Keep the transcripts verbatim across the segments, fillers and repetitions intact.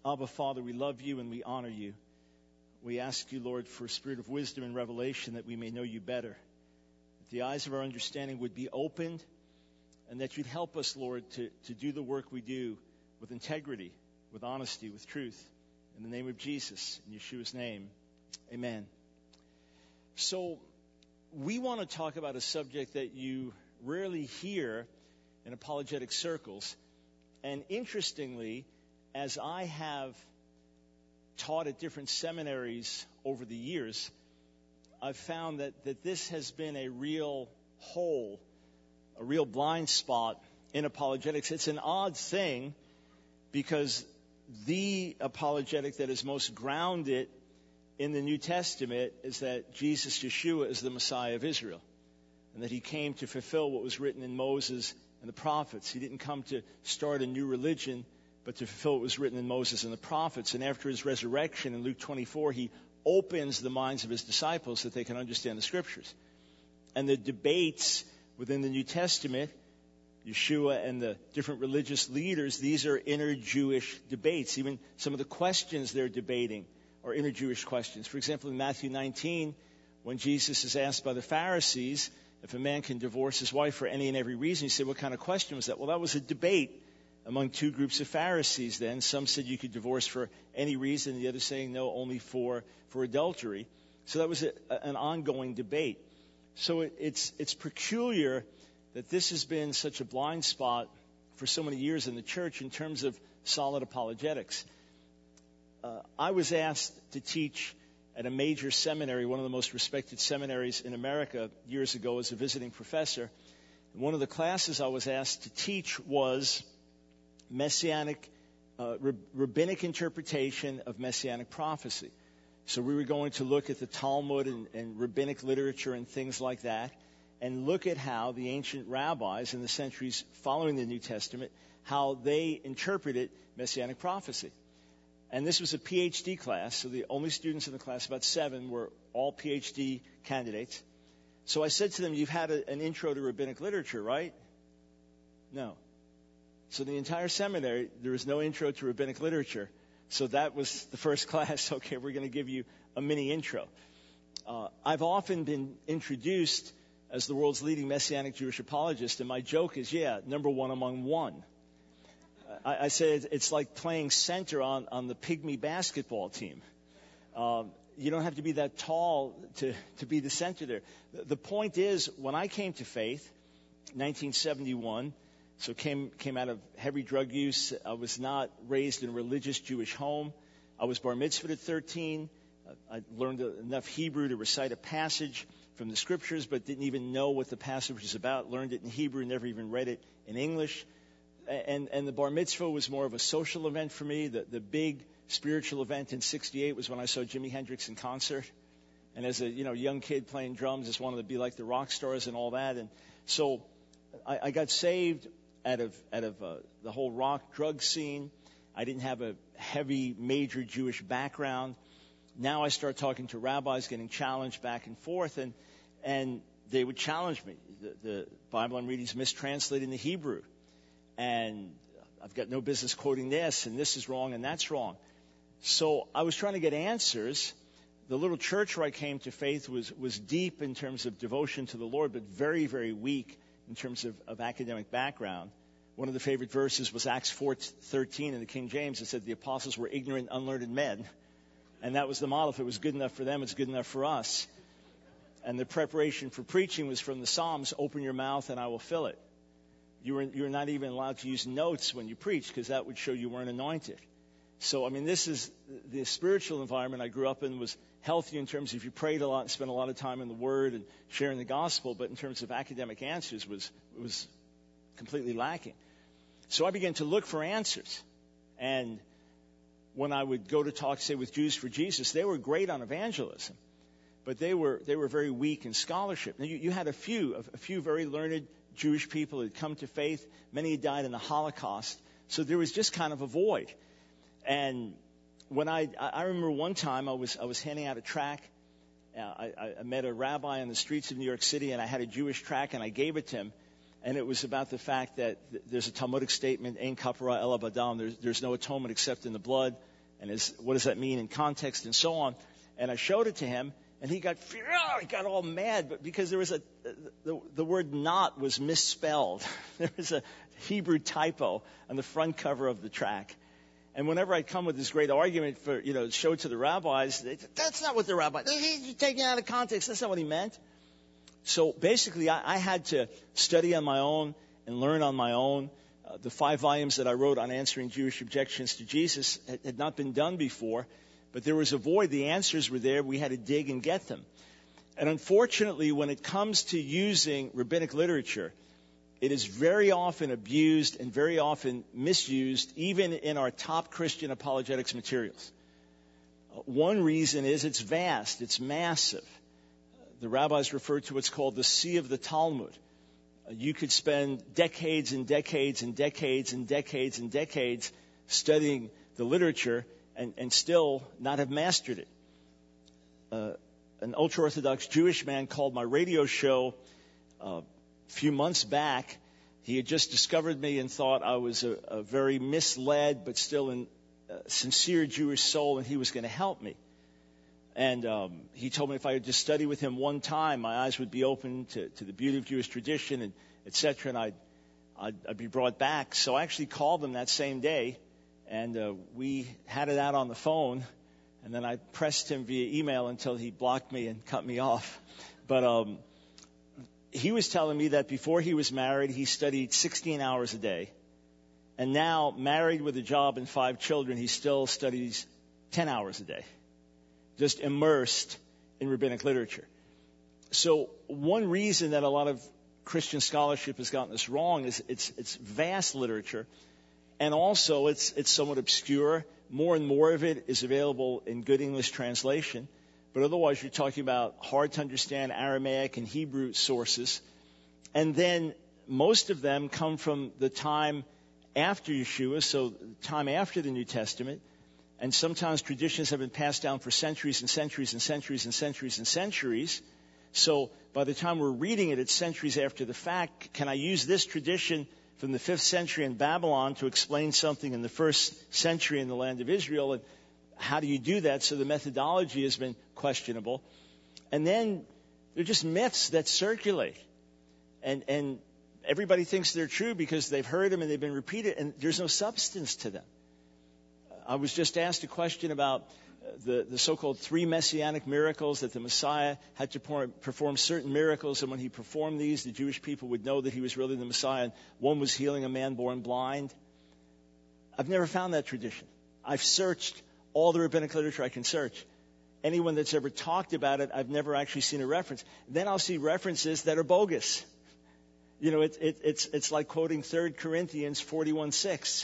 Abba, Father, we love you and we honor you. We ask you, Lord, for a spirit of wisdom and revelation that we may know you better, that the eyes of our understanding would be opened, and that you'd help us, Lord, to, to do the work we do with integrity, with honesty, with truth. In the name of Jesus, in Yeshua's name, amen. So we want to talk about a subject that you rarely hear in apologetic circles. And interestingly, as I have taught at different seminaries over the years, I've found that, that this has been a real hole, a real blind spot in apologetics. It's an odd thing because the apologetic that is most grounded in the New Testament is that Jesus, Yeshua, is the Messiah of Israel, and that he came to fulfill what was written in Moses and the prophets. He didn't come to start a new religion, but to fulfill what was written in Moses and the prophets. And after his resurrection in Luke twenty-four, he opens the minds of his disciples that they can understand the Scriptures. And the debates within the New Testament, Yeshua and the different religious leaders, these are inner Jewish debates. Even some of the questions they're debating are inner Jewish questions. For example, in Matthew nineteen, when Jesus is asked by the Pharisees if a man can divorce his wife for any and every reason, he said, what kind of question was that? Well, that was a debate among two groups of Pharisees then. Some said you could divorce for any reason, the others saying no, only for, for adultery. So that was a, an ongoing debate. So it, it's, it's peculiar that this has been such a blind spot for so many years in the church in terms of solid apologetics. Uh, I was asked to teach at a major seminary, one of the most respected seminaries in America years ago as a visiting professor. And one of the classes I was asked to teach was Messianic, uh, rabbinic interpretation of Messianic prophecy. So we were going to look at the Talmud and, and rabbinic literature and things like that, and look at how the ancient rabbis in the centuries following the New Testament, how they interpreted Messianic prophecy. And this was a P H D class, so the only students in the class, about seven, were all P H D candidates. So I said to them, you've had a, an intro to rabbinic literature, right? No. So the entire seminary, there was no intro to rabbinic literature. So that was the first class. Okay, we're going to give you a mini intro. Uh, I've often been introduced as the world's leading Messianic Jewish apologist, and my joke is, yeah, number one among one. I, I say it's like playing center on, on the pygmy basketball team. Um, you don't have to be that tall to, to be the center there. The, the point is, when I came to faith, nineteen seventy-one, so came came out of heavy drug use. I was not raised in a religious Jewish home. I was bar mitzvahed at thirteen. I learned enough Hebrew to recite a passage from the Scriptures, but didn't even know what the passage was about. Learned it in Hebrew, never even read it in English. And and the bar mitzvah was more of a social event for me. The the big spiritual event in sixty-eight was when I saw Jimi Hendrix in concert. And as a you know young kid playing drums, just wanted to be like the rock stars and all that. And so I, I got saved out of out of uh, the whole rock drug scene. I didn't have a heavy major Jewish background. Now I start talking to rabbis, getting challenged back and forth, and and they would challenge me. The, the Bible I'm reading is mistranslated in the Hebrew, and I've got no business quoting this, and this is wrong, and that's wrong. So I was trying to get answers. The little church where I came to faith was was deep in terms of devotion to the Lord, but very, very weak in terms of, of academic background. One of the favorite verses was Acts four thirteen in the King James. It said the apostles were ignorant, unlearned men. And that was the model. If it was good enough for them, it's good enough for us. And the preparation for preaching was from the Psalms, open your mouth and I will fill it. You were, you were not even allowed to use notes when you preached because that would show you weren't anointed. So, I mean, this is the spiritual environment I grew up in was healthy in terms of you prayed a lot and spent a lot of time in the Word and sharing the gospel, but in terms of academic answers was was completely lacking. So I began to look for answers. And when I would go to talk, say, with Jews for Jesus, they were great on evangelism, but they were they were very weak in scholarship. Now, you, you had a few, a few very learned Jewish people who had come to faith. Many had died in the Holocaust. So there was just kind of a void. And when I, I remember one time I was I was handing out a tract. Uh, I, I met a rabbi on the streets of New York City, and I had a Jewish tract, and I gave it to him. And it was about the fact that there's a Talmudic statement, Ein kapara ela b'dam, there's, there's no atonement except in the blood. and is, what does that mean in context and so on. And I showed it to him, and he got he got all mad, but because there was a the, the word "not" was misspelled. There was a Hebrew typo on the front cover of the track. And whenever I come with this great argument for, you know, show it to the rabbis, they, that's not what the rabbi, you're taking it out of context. That's not what he meant. So basically, I, I had to study on my own and learn on my own. Uh, the five volumes that I wrote on answering Jewish objections to Jesus had, had not been done before, but there was a void. The answers were there. We had to dig and get them. And unfortunately, when it comes to using rabbinic literature, it is very often abused and very often misused, even in our top Christian apologetics materials. Uh, one reason is it's vast, it's massive. Uh, the rabbis refer to what's called the Sea of the Talmud. Uh, you could spend decades and decades and decades and decades and decades studying the literature and, and still not have mastered it. Uh, an ultra-Orthodox Jewish man called my radio show uh, a few months back. He had just discovered me and thought I was a, a very misled but still a uh, sincere Jewish soul, and he was going to help me. And um, he told me if I would just study with him one time, my eyes would be open to, to the beauty of Jewish tradition, and et cetera, and I'd, I'd, I'd be brought back. So I actually called him that same day, and uh, we had it out on the phone, and then I pressed him via email until he blocked me and cut me off. But um, he was telling me that before he was married, he studied sixteen hours a day. And now, married with a job and five children, he still studies ten hours a day, just immersed in rabbinic literature. So one reason that a lot of Christian scholarship has gotten this wrong is it's, it's vast literature, and also it's, it's somewhat obscure. More and more of it is available in good English translation. But otherwise, you're talking about hard-to-understand Aramaic and Hebrew sources. And then most of them come from the time after Yeshua, so time after the New Testament. And sometimes traditions have been passed down for centuries and centuries and centuries and centuries and centuries. So by the time we're reading it, it's centuries after the fact. Can I use this tradition from the fifth century in Babylon to explain something in the first century in the land of Israel? And how do you do that? So the methodology has been questionable. And then they're just myths that circulate. And and everybody thinks they're true because they've heard them and they've been repeated, and there's no substance to them. I was just asked a question about the, the so-called three messianic miracles, that the Messiah had to perform, perform certain miracles, and when he performed these, the Jewish people would know that he was really the Messiah. And one was healing a man born blind. I've never found that tradition. I've searched all the rabbinic literature I can search. Anyone that's ever talked about it, I've never actually seen a reference. Then I'll see references that are bogus. You know, it, it, it's it's like quoting Third Corinthians forty-one six.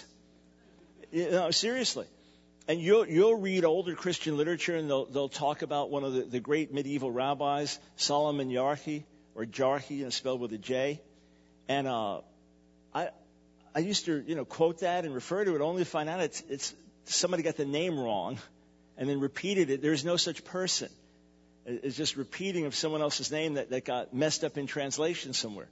You know, seriously. And you'll you'll read older Christian literature, and they'll they'll talk about one of the, the great medieval rabbis, Solomon Jarchi, or Jarchi, you know, spelled with a J. And uh, I I used to you know quote that and refer to it, only to find out it's it's somebody got the name wrong, and then repeated it. There's no such person. It's just repeating of someone else's name that, that got messed up in translation somewhere.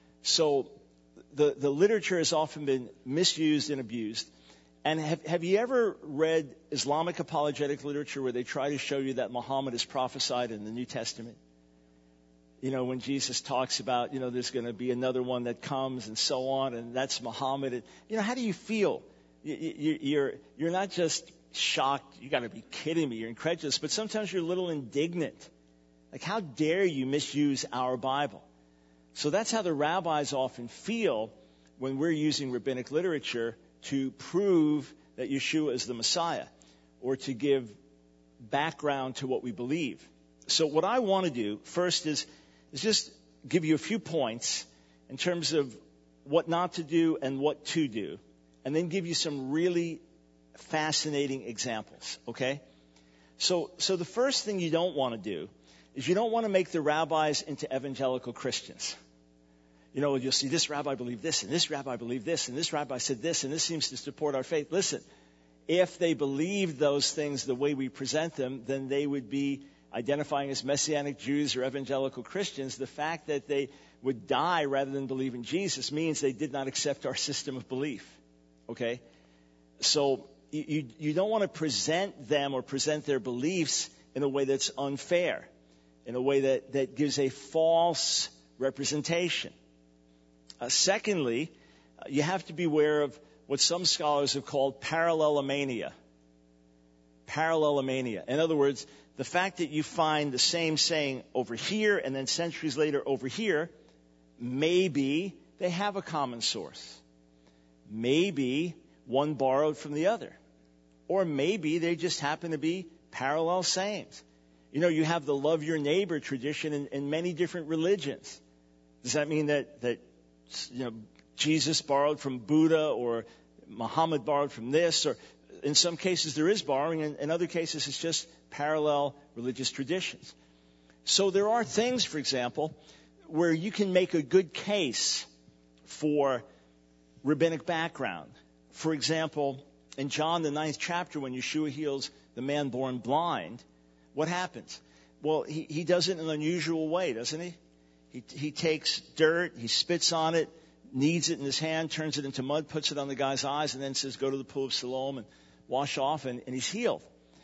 So the the literature has often been misused and abused. And have, have you ever read Islamic apologetic literature where they try to show you that Muhammad is prophesied in the New Testament? You know, when Jesus talks about, you know, there's going to be another one that comes and so on, and that's Muhammad. And, you know, how do you feel? You, you, you're you're not just shocked. You got to be kidding me. You're incredulous. But sometimes you're a little indignant. Like, how dare you misuse our Bible? So that's how the rabbis often feel when we're using rabbinic literature to prove that Yeshua is the Messiah, or to give background to what we believe. So what I want to do first is, is just give you a few points in terms of what not to do and what to do, and then give you some really fascinating examples, okay? So, so the first thing you don't want to do is you don't want to make the rabbis into evangelical Christians. You know, you'll see this rabbi believed this, and this rabbi believed this, and this rabbi said this, and this seems to support our faith. Listen, if they believed those things the way we present them, then they would be identifying as Messianic Jews or evangelical Christians. The fact that they would die rather than believe in Jesus means they did not accept our system of belief. Okay? So you, you don't want to present them or present their beliefs in a way that's unfair, in a way that, that gives a false representation. Uh, secondly, uh, you have to be aware of what some scholars have called parallelomania. Parallelomania. In other words, the fact that you find the same saying over here and then centuries later over here, maybe they have a common source. Maybe one borrowed from the other. Or maybe they just happen to be parallel sayings. You know, you have the love your neighbor tradition in, in many different religions. Does that mean that, that, you know, Jesus borrowed from Buddha or Muhammad borrowed from this? Or in some cases there is borrowing, and in other cases it's just parallel religious traditions. So there are things, for example, where you can make a good case for rabbinic background. For example, in John, the ninth chapter, when Yeshua heals the man born blind, what happens? Well, he, he does it in an unusual way, doesn't he? He, he takes dirt, he spits on it, kneads it in his hand, turns it into mud, puts it on the guy's eyes, and then says, go to the pool of Siloam and wash off, and, and he's healed.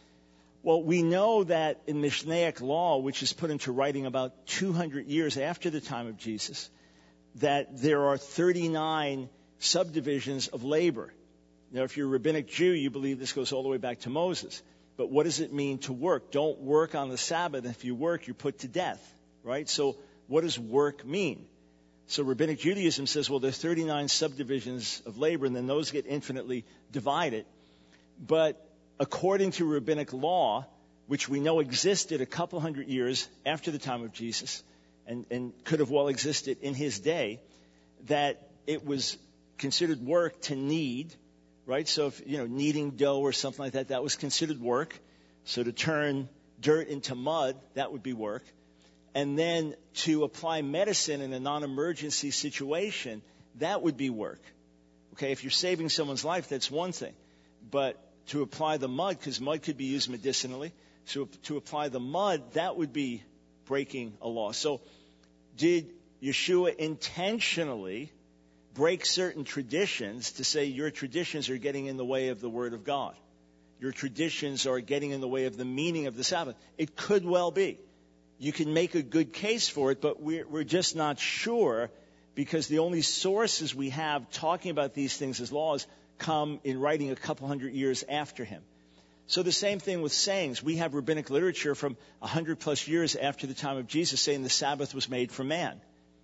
Well, we know that in Mishnaic law, which is put into writing about two hundred years after the time of Jesus, that there are thirty-nine subdivisions of labor. Now, if you're a rabbinic Jew, you believe this goes all the way back to Moses. But what does it mean to work? Don't work on the Sabbath. If you work, you're put to death, right? So what does work mean? So rabbinic Judaism says, well, there's thirty-nine subdivisions of labor, and then those get infinitely divided. But according to rabbinic law, which we know existed a couple hundred years after the time of Jesus, and, and could have well existed in his day, that it was considered work to knead, right? So if, you know, kneading dough or something like that, that was considered work. So to turn dirt into mud, that would be work. And then to apply medicine in a non-emergency situation, that would be work. Okay, if you're saving someone's life, that's one thing. But to apply the mud, because mud could be used medicinally, so to apply the mud, that would be breaking a law. So did Yeshua intentionally break certain traditions to say your traditions are getting in the way of the Word of God? Your traditions are getting in the way of the meaning of the Sabbath. It could well be. You can make a good case for it, but we're, we're just not sure, because the only sources we have talking about these things as laws come in writing a couple hundred years after him. So the same thing with sayings. We have rabbinic literature from a hundred plus years after the time of Jesus saying the Sabbath was made for man.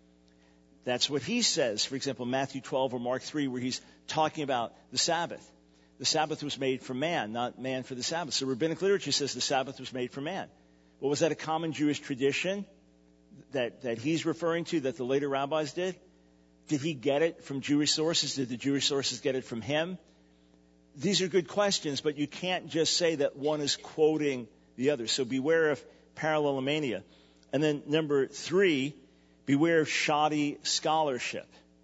That's what he says, for example, Matthew twelve or Mark three, where he's talking about the Sabbath. The Sabbath was made for man, not man for the Sabbath. So rabbinic literature says the Sabbath was made for man. Well, was that a common Jewish tradition that, that he's referring to, that the later rabbis did? Did he get it from Jewish sources? Did the Jewish sources get it from him? These are good questions, but you can't just say that one is quoting the other. So beware of parallelomania. And then number three, beware of shoddy scholarship.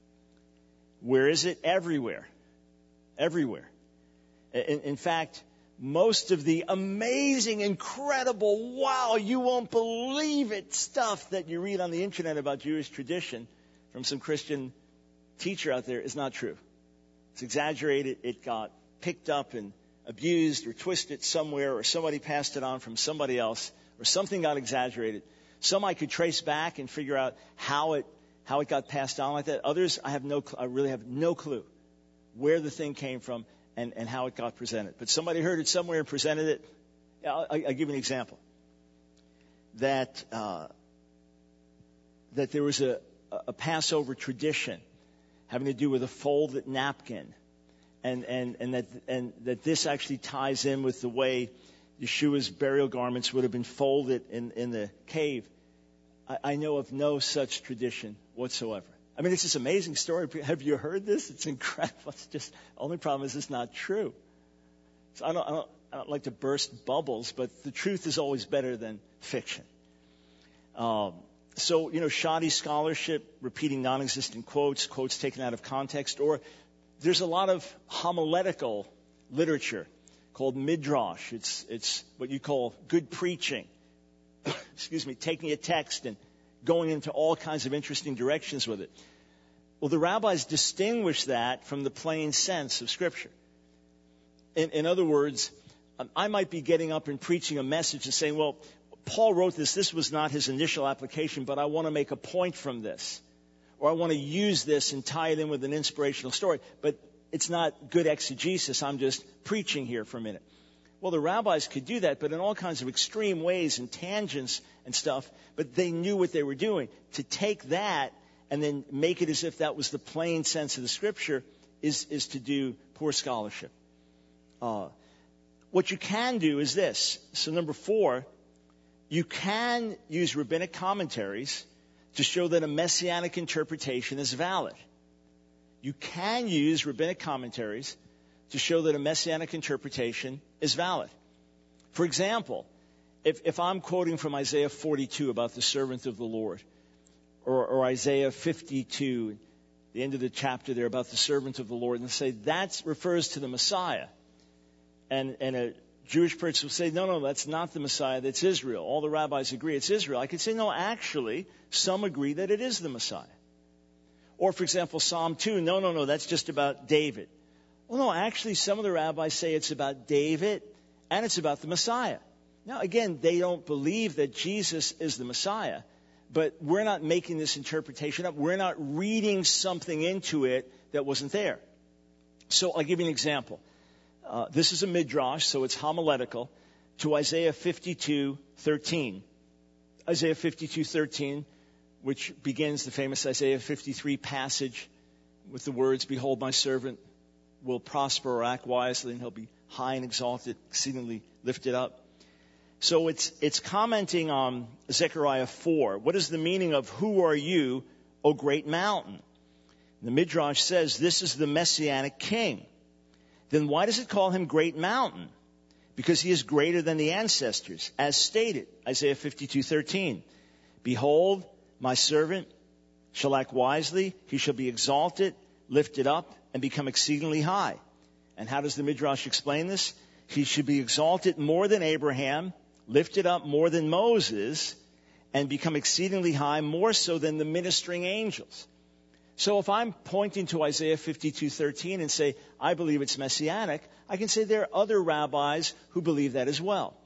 Where is it? Everywhere. Everywhere. In, in fact, most of the amazing, incredible, wow, you won't believe it stuff that you read on the internet about Jewish tradition from some Christian teacher out there is not true. It's exaggerated. It got picked up and abused or twisted somewhere, or somebody passed it on from somebody else, or something got exaggerated. Some I could trace back and figure out how it how it got passed on like that. Others, I have no, I really have no clue where the thing came from and, and how it got presented. But somebody heard it somewhere and presented it. I'll, I'll give you an example. That uh, that there was a, a Passover tradition having to do with a folded napkin, and and and that and that this actually ties in with the way Yeshua's burial garments would have been folded in, in the cave. I, I know of no such tradition whatsoever. I mean, it's this amazing story. Have you heard this? It's incredible. It's just, only problem is it's not true. So I don't, I don't, I don't like to burst bubbles, but the truth is always better than fiction. Um, so, you know, shoddy scholarship, repeating non-existent quotes, quotes taken out of context, or there's a lot of homiletical literature called midrash. It's it's what you call good preaching. Excuse me, taking a text and going into all kinds of interesting directions with it. Well, the rabbis distinguish that from the plain sense of Scripture. In, in other words, um, I might be getting up and preaching a message and saying, well, Paul wrote this. This was not his initial application, but I want to make a point from this. Or I want to use this and tie it in with an inspirational story. But it's not good exegesis. I'm just preaching here for a minute. Well, the rabbis could do that, but in all kinds of extreme ways and tangents and stuff. But they knew what they were doing. To take that and then make it as if that was the plain sense of the Scripture is, is to do poor scholarship. Uh, what you can do is this. So number four, you can use rabbinic commentaries to show that a messianic interpretation is valid. You can use rabbinic commentaries to show that a messianic interpretation is valid. For example, if, if I'm quoting from Isaiah forty-two about the servant of the Lord, or, or Isaiah fifty-two, the end of the chapter there about the servant of the Lord, and say that refers to the Messiah, and, and a Jewish person will say, no, no, that's not the Messiah, that's Israel. All the rabbis agree it's Israel. I could say, no, actually, some agree that it is the Messiah. Or, for example, Psalm two, no, no, no, that's just about David. Well, no, actually, some of the rabbis say it's about David and it's about the Messiah. Now, again, they don't believe that Jesus is the Messiah, but we're not making this interpretation up. We're not reading something into it that wasn't there. So I'll give you an example. Uh, this is a midrash, so it's homiletical, to Isaiah fifty-two thirteen. Isaiah fifty-two thirteen, which begins the famous Isaiah fifty-three passage with the words, behold, my servant will prosper or act wisely, and he'll be high and exalted, exceedingly lifted up. So it's it's commenting on Zechariah four. What is the meaning of who are you, O great mountain? The midrash says this is the Messianic king. Then why does it call him great mountain? Because he is greater than the ancestors, as stated, Isaiah fifty-two thirteen. Behold, my servant shall act wisely, he shall be exalted, lifted up, and become exceedingly high. And how does the midrash explain this? He should be exalted more than Abraham, lifted up more than Moses, and become exceedingly high, more so than the ministering angels. So if I'm pointing to Isaiah fifty-two thirteen and say, I believe it's messianic, I can say there are other rabbis who believe that as well.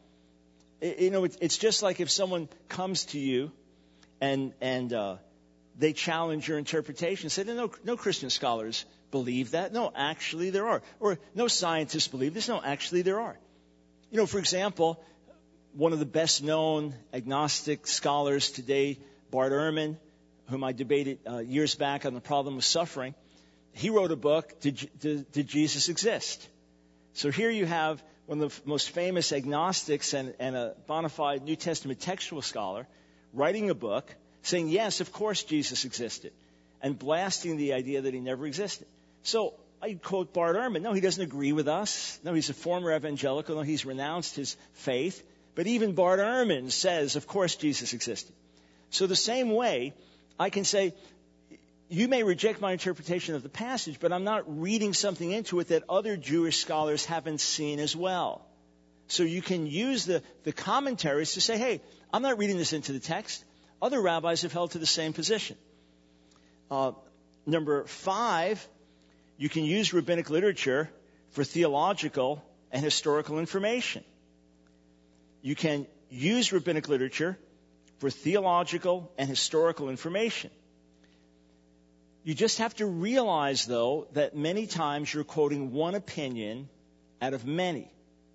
You know, it's just like if someone comes to you and and uh, they challenge your interpretation, say, no, no Christian scholars believe that. No, actually there are. Or no scientists believe this. No, actually there are. You know, for example, one of the best known agnostic scholars today, Bart Ehrman, whom I debated uh, years back on the problem of suffering, he wrote a book, Did, Did, Did Jesus Exist? So here you have one of the most famous agnostics and, and a bona fide New Testament textual scholar writing a book saying, yes, of course Jesus existed, and blasting the idea that he never existed. So I quote Bart Ehrman. No, he doesn't agree with us. No, he's a former evangelical. No, he's renounced his faith. But even Bart Ehrman says, of course Jesus existed. So the same way, I can say, you may reject my interpretation of the passage, but I'm not reading something into it that other Jewish scholars haven't seen as well. So you can use the, the commentaries to say, hey, I'm not reading this into the text. Other rabbis have held to the same position. Uh, number five, you can use rabbinic literature for theological and historical information. You can use rabbinic literature for theological and historical information. You just have to realize, though, that many times you're quoting one opinion out of many.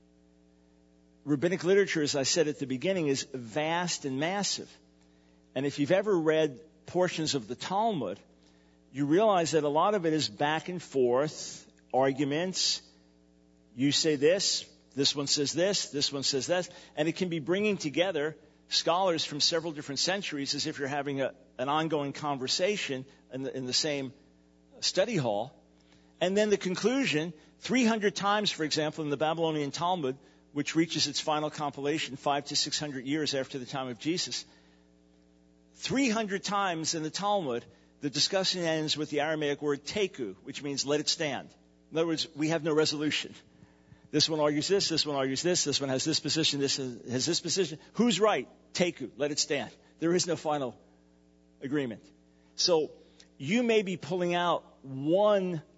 Rabbinic literature, as I said at the beginning, is vast and massive. And if you've ever read portions of the Talmud, you realize that a lot of it is back and forth, arguments. You say this, this one says this, this one says that. And it can be bringing together scholars from several different centuries as if you're having a, an ongoing conversation in the, in the same study hall. And then the conclusion, three hundred times, for example, in the Babylonian Talmud, which reaches its final compilation five to six hundred years after the time of Jesus, three hundred times in the Talmud, the discussion ends with the Aramaic word teku, which means let it stand. In other words, we have no resolution. This one argues this, this one argues this, this one has this position, this has this position. Who's right? Teku, let it stand. There is no final agreement. So you may be pulling out one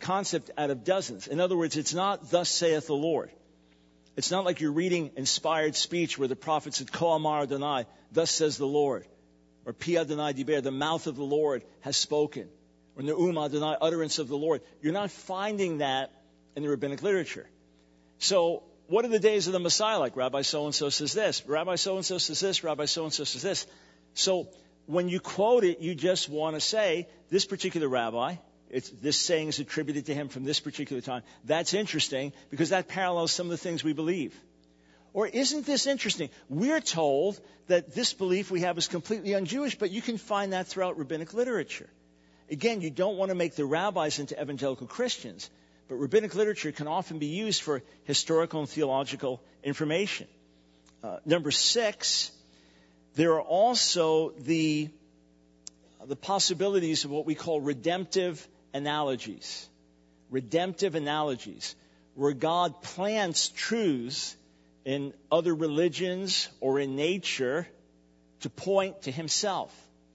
concept out of dozens. In other words, it's not thus saith the Lord. It's not like you're reading inspired speech where the prophet said, Ko Amar Adonai, thus says the Lord. Or Pi Adonai Diber, the mouth of the Lord has spoken. Or Ne'um Adonai, utterance of the Lord. You're not finding that in the rabbinic literature. So what are the days of the Messiah like? Rabbi so-and-so says this. Rabbi so-and-so says this. Rabbi so-and-so says this. So when you quote it, you just want to say, this particular rabbi, it's, this saying is attributed to him from this particular time. That's interesting because that parallels some of the things we believe. Or isn't this interesting? We're told that this belief we have is completely un-Jewish, but you can find that throughout rabbinic literature. Again, you don't want to make the rabbis into evangelical Christians, but rabbinic literature can often be used for historical and theological information. Uh, number six, there are also the, the possibilities of what we call redemptive analogies. Redemptive analogies, where God plants truths in other religions or in nature to point to himself.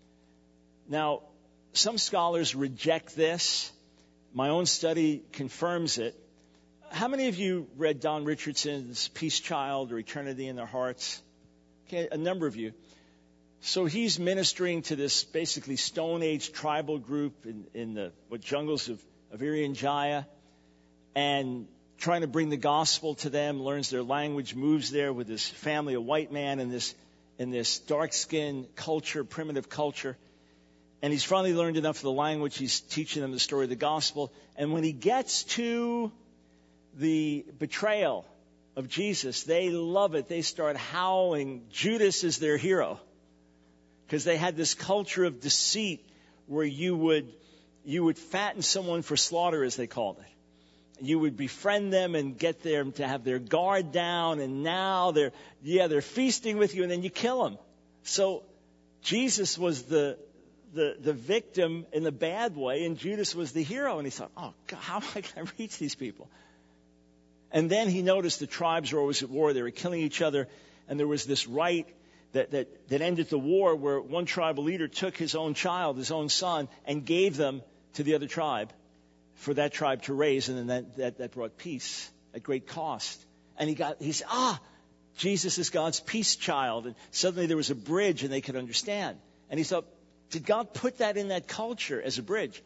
Now, some scholars reject this. My own study confirms it. How many of you read Don Richardson's Peace Child or Eternity in Their Hearts? Okay, a number of you. So he's ministering to this basically Stone Age tribal group in, in the what jungles of, of Irian Jaya, and trying to bring the gospel to them, learns their language, moves there with his family, a white man in this in this dark-skinned culture, primitive culture. And he's finally learned enough of the language. He's teaching them the story of the gospel. And when he gets to the betrayal of Jesus, they love it. They start howling. Judas is their hero. Because they had this culture of deceit where you would you would fatten someone for slaughter, as they called it. You would befriend them and get them to have their guard down, and now they're yeah they're feasting with you, and then you kill them. So Jesus was the the the victim in the bad way, and Judas was the hero. And he thought, oh God, how am I going to reach these people? And then he noticed the tribes were always at war; they were killing each other, and there was this rite that, that, that ended the war where one tribal leader took his own child, his own son, and gave them to the other tribe for that tribe to raise, and then that, that, that brought peace at great cost. And he got, he said, ah, Jesus is God's peace child. And suddenly there was a bridge and they could understand. And he thought, did God put that in that culture as a bridge?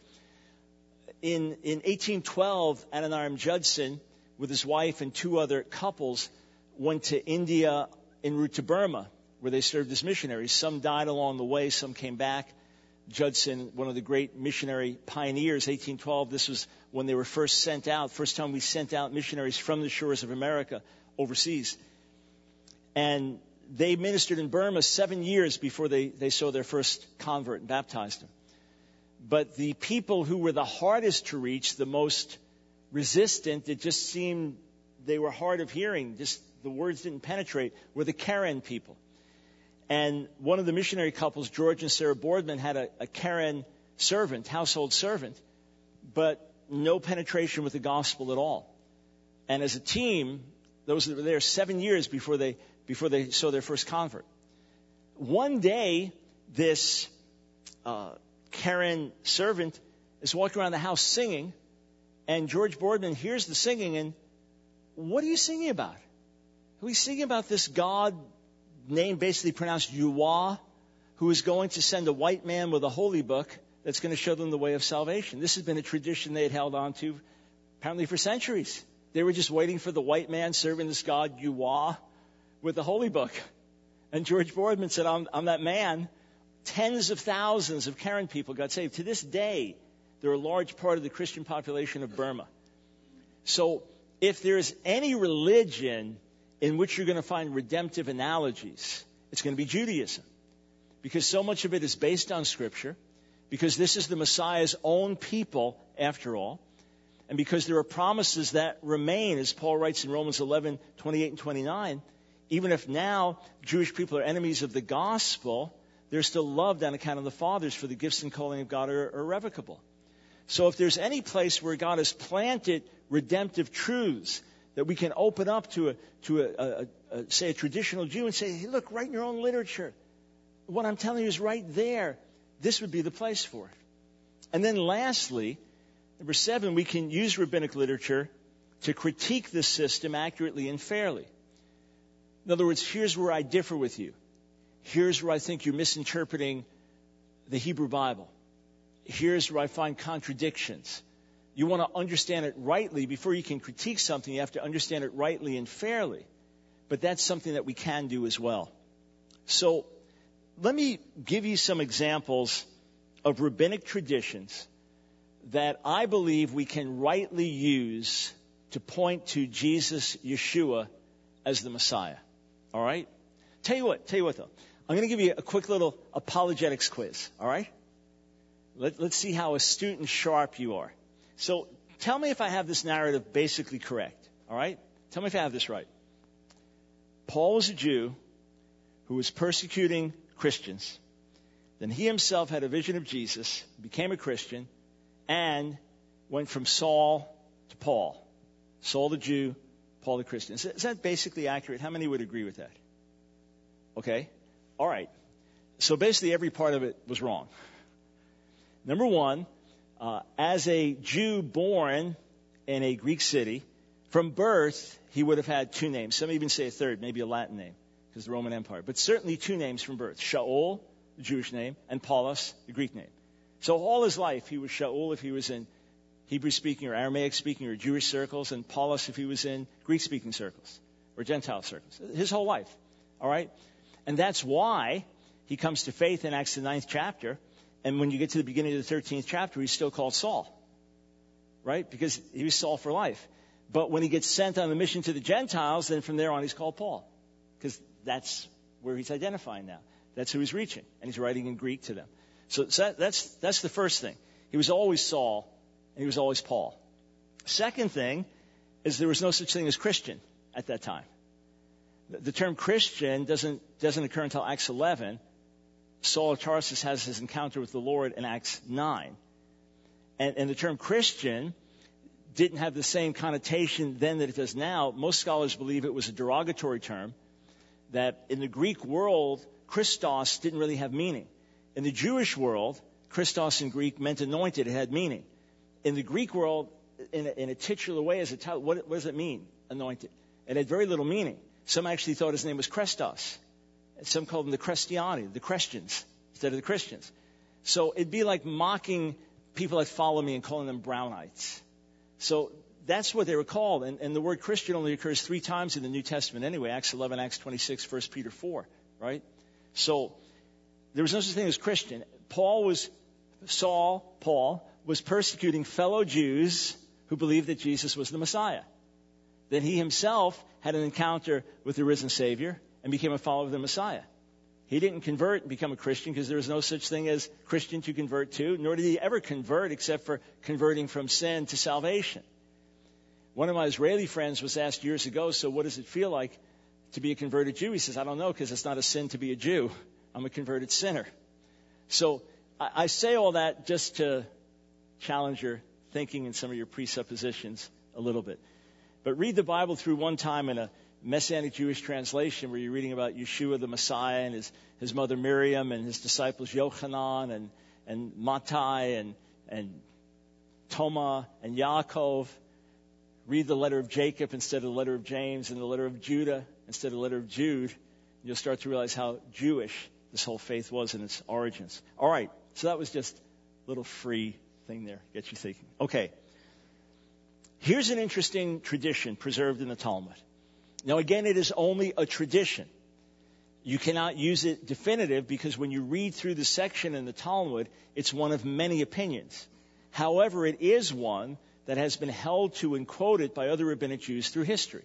In, in eighteen twelve, Adoniram Judson, with his wife and two other couples, went to India en route to Burma, where they served as missionaries. Some died along the way, some came back. Judson, one of the great missionary pioneers, eighteen twelve, this was when they were first sent out, first time we sent out missionaries from the shores of America overseas. And they ministered in Burma seven years before they, they saw their first convert and baptized him. But the people who were the hardest to reach, the most resistant, it just seemed they were hard of hearing, just the words didn't penetrate, were the Karen people. And one of the missionary couples, George and Sarah Boardman, had a, a Karen servant, household servant, but no penetration with the gospel at all. And as a team, those that were there seven years before they before they saw their first convert. One day, this uh, Karen servant is walking around the house singing, and George Boardman hears the singing, and what are you singing about? Are we singing about this God name basically pronounced Yuah, who is going to send a white man with a holy book that's going to show them the way of salvation? This has been a tradition they had held on to apparently for centuries. They were just waiting for the white man serving this God Yuah with the holy book. And George Boardman said, I'm, I'm that man. Tens of thousands of Karen people got saved. To this day, they're a large part of the Christian population of Burma. So if there's any religion in which you're going to find redemptive analogies, it's going to be Judaism. Because so much of it is based on Scripture, because this is the Messiah's own people, after all, and because there are promises that remain, as Paul writes in Romans eleven, twenty-eight and twenty-nine, even if now Jewish people are enemies of the gospel, they're still loved on account of the fathers, for the gifts and calling of God are irrevocable. So if there's any place where God has planted redemptive truths that we can open up to, a, to a, a, a, say, a traditional Jew and say, hey, look, right in your own literature. What I'm telling you is right there. This would be the place for it. And then lastly, Number seven, we can use rabbinic literature to critique the system accurately and fairly. In other words, here's where I differ with you. Here's where I think you're misinterpreting the Hebrew Bible. Here's where I find contradictions. You want to understand it rightly. Before you can critique something, you have to understand it rightly and fairly. But that's something that we can do as well. So let me give you some examples of rabbinic traditions that I believe we can rightly use to point to Jesus, Yeshua, as the Messiah. All right? Tell you what, tell you what though. I'm going to give you a quick little apologetics quiz. All right? Let, let's see how astute and sharp you are. So tell me if I have this narrative basically correct. All right? Tell me if I have this right. Paul was a Jew who was persecuting Christians. Then he himself had a vision of Jesus, became a Christian, and went from Saul to Paul. Saul the Jew, Paul the Christian. Is that basically accurate? How many would agree with that? Okay. All right. So basically every part of it was wrong. Number one, uh, as a Jew born in a Greek city, from birth, he would have had two names. Some even say a third, maybe a Latin name, because the Roman Empire. But certainly two names from birth. Shaul, the Jewish name, and Paulus, the Greek name. So all his life, he was Shaul if he was in Hebrew-speaking or Aramaic-speaking or Jewish circles, and Paulus if he was in Greek-speaking circles or Gentile circles. His whole life. All right? And that's why he comes to faith in Acts the ninth chapter. And when you get to the beginning of the thirteenth chapter, he's still called Saul. Right? Because he was Saul for life. But when he gets sent on the mission to the Gentiles, then from there on he's called Paul. Because that's where he's identifying now. That's who he's reaching. And he's writing in Greek to them. So that's that's the first thing. He was always Saul, and he was always Paul. Second thing is there was no such thing as Christian at that time. The term Christian doesn't doesn't occur until Acts eleven. Saul of Tarsus has his encounter with the Lord in Acts nine. And, and the term Christian didn't have the same connotation then that it does now. Most scholars believe it was a derogatory term, that in the Greek world, Christos didn't really have meaning. In the Jewish world, Christos in Greek meant anointed. It had meaning. In the Greek world, in a, in a titular way, as a title, what, what does it mean, anointed? It had very little meaning. Some actually thought his name was Christos. Some called him the Christiani, the Christians, instead of the Christians. So it'd be like mocking people that follow me and calling them Brownites. So that's what they were called. And, and the word Christian only occurs three times in the New Testament anyway, Acts eleven, Acts twenty-six, First Peter four, right? So there was no such thing as Christian. Paul was, Saul, Paul, was persecuting fellow Jews who believed that Jesus was the Messiah. Then he himself had an encounter with the risen Savior and became a follower of the Messiah. He didn't convert and become a Christian because there was no such thing as Christian to convert to, nor did he ever convert except for converting from sin to salvation. One of my Israeli friends was asked years ago, so what does it feel like to be a converted Jew? He says, I don't know, because it's not a sin to be a Jew. I'm a converted sinner. So I, I say all that just to challenge your thinking and some of your presuppositions a little bit. But read the Bible through one time in a Messianic Jewish translation where you're reading about Yeshua the Messiah and his, his mother Miriam and his disciples Yochanan and, and Mattai and, and Toma and Yaakov. Read the letter of Jacob instead of the letter of James and the letter of Judah instead of the letter of Jude. You'll start to realize how Jewish this whole faith was in its origins. All right, so that was just a little free thing there. Get you thinking. Okay. Here's an interesting tradition preserved in the Talmud. Now, again, it is only a tradition. You cannot use it definitive because when you read through the section in the Talmud, it's one of many opinions. However, it is one that has been held to and quoted by other rabbinic Jews through history.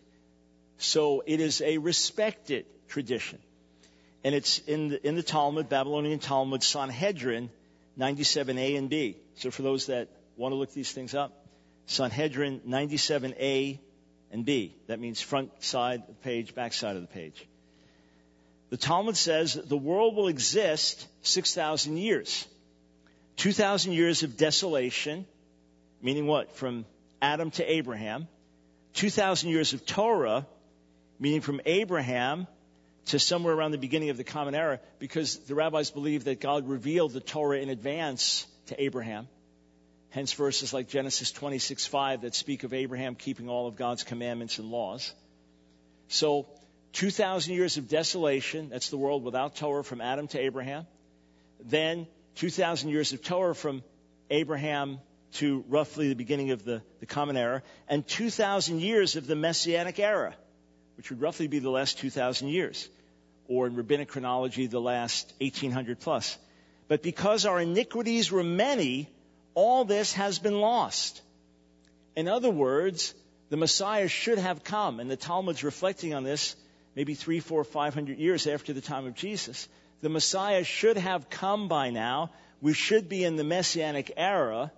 So it is a respected tradition. And it's in the, in the Talmud, Babylonian Talmud, Sanhedrin ninety-seven A and B. So for those that want to look these things up, Sanhedrin ninety-seven A and B. That means front side of the page, back side of the page. The Talmud says the world will exist six thousand years. two thousand years of desolation, meaning what? From Adam to Abraham. two thousand years of Torah, meaning from Abraham to somewhere around the beginning of the Common Era, because the rabbis believe that God revealed the Torah in advance to Abraham. Hence verses like Genesis twenty-six five that speak of Abraham keeping all of God's commandments and laws. So two thousand years of desolation, that's the world without Torah from Adam to Abraham. Then two thousand years of Torah from Abraham to roughly the beginning of the, the Common Era. And two thousand years of the Messianic era, which would roughly be the last two thousand years. Or in rabbinic chronology, the last eighteen hundred plus. But because our iniquities were many, all this has been lost. In other words, the Messiah should have come, and the Talmud's reflecting on this maybe three, four, five hundred years after the time of Jesus. The Messiah should have come by now. We should be in the Messianic era.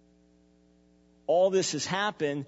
All this has happened,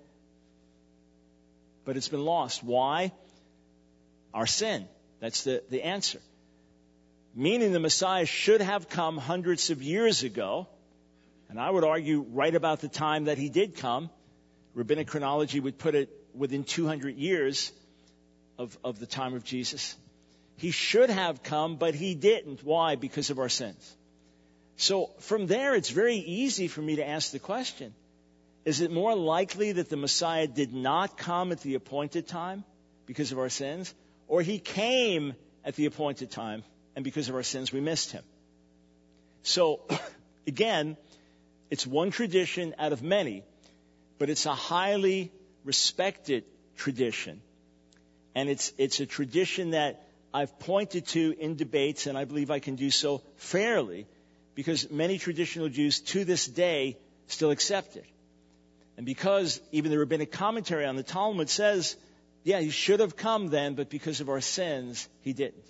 but it's been lost. Why? Our sin. That's the, the answer. Meaning the Messiah should have come hundreds of years ago. And I would argue right about the time that he did come. Rabbinic chronology would put it within two hundred years of, of the time of Jesus. He should have come, but he didn't. Why? Because of our sins. So from there, it's very easy for me to ask the question, is it more likely that the Messiah did not come at the appointed time because of our sins, or he came at the appointed time and because of our sins we missed him? So, again, it's one tradition out of many, but it's a highly respected tradition. And it's it's a tradition that I've pointed to in debates, and I believe I can do so fairly, because many traditional Jews to this day still accept it. And because even the rabbinic commentary on the Talmud says, yeah, he should have come then, but because of our sins, he didn't.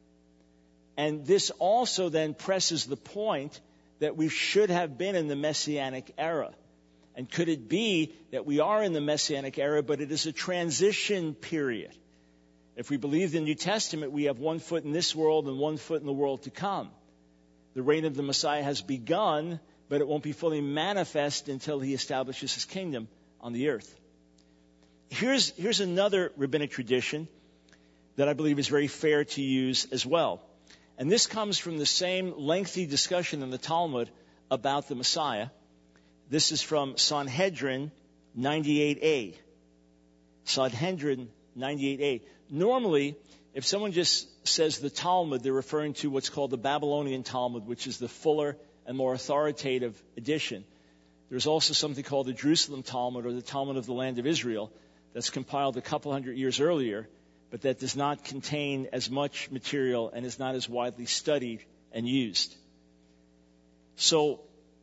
And this also then presses the point that we should have been in the Messianic era. And could it be that we are in the Messianic era, but it is a transition period? If we believe the New Testament, we have one foot in this world and one foot in the world to come. The reign of the Messiah has begun, but it won't be fully manifest until he establishes his kingdom on the earth. Here's, here's another rabbinic tradition that I believe is very fair to use as well. And this comes from the same lengthy discussion in the Talmud about the Messiah. This is from Sanhedrin ninety-eight A. Sanhedrin ninety-eight A. Normally, if someone just says the Talmud, they're referring to what's called the Babylonian Talmud, which is the fuller and more authoritative edition. There's also something called the Jerusalem Talmud, or the Talmud of the land of Israel, that's compiled a couple hundred years earlier, but that does not contain as much material and is not as widely studied and used. So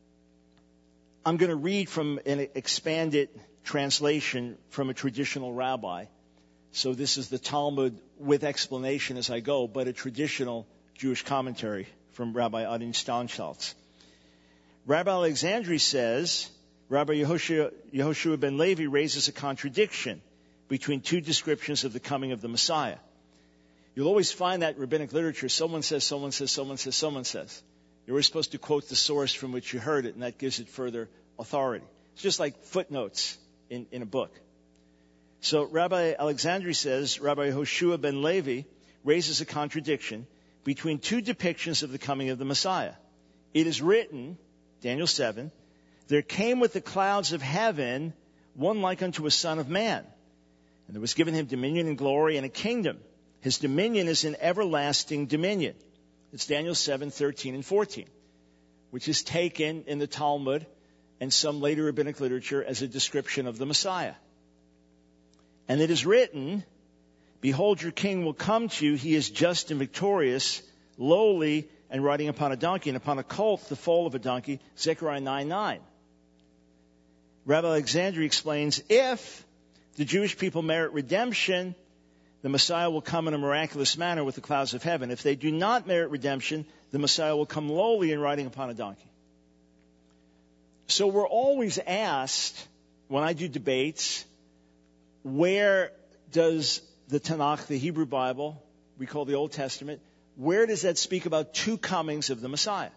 I'm going to read from an expanded translation from a traditional rabbi. So this is the Talmud with explanation as I go, but a traditional Jewish commentary from Rabbi Adin Steinsaltz. Rabbi Alexandri says, Rabbi Yehoshua, Yehoshua ben Levi raises a contradiction between two descriptions of the coming of the Messiah. You'll always find that in rabbinic literature. Someone says, someone says, someone says, someone says. You're always supposed to quote the source from which you heard it, and that gives it further authority. It's just like footnotes in, in a book. So Rabbi Alexandri says, Rabbi Yehoshua ben Levi raises a contradiction between two depictions of the coming of the Messiah. It is written, Daniel seven, there came with the clouds of heaven one like unto a son of man. And there was given him dominion and glory and a kingdom. His dominion is an everlasting dominion. It's Daniel seven, thirteen and fourteen, which is taken in the Talmud and some later rabbinic literature as a description of the Messiah. And it is written, behold, your king will come to you. He is just and victorious, lowly, and riding upon a donkey, and upon a colt, the foal of a donkey, Zechariah nine nine. Rabbi Alexandri explains, if the Jewish people merit redemption, the Messiah will come in a miraculous manner with the clouds of heaven. If they do not merit redemption, the Messiah will come lowly and riding upon a donkey. So we're always asked, when I do debates, where does the Tanakh, the Hebrew Bible, we call the Old Testament, where does that speak about two comings of the Messiah?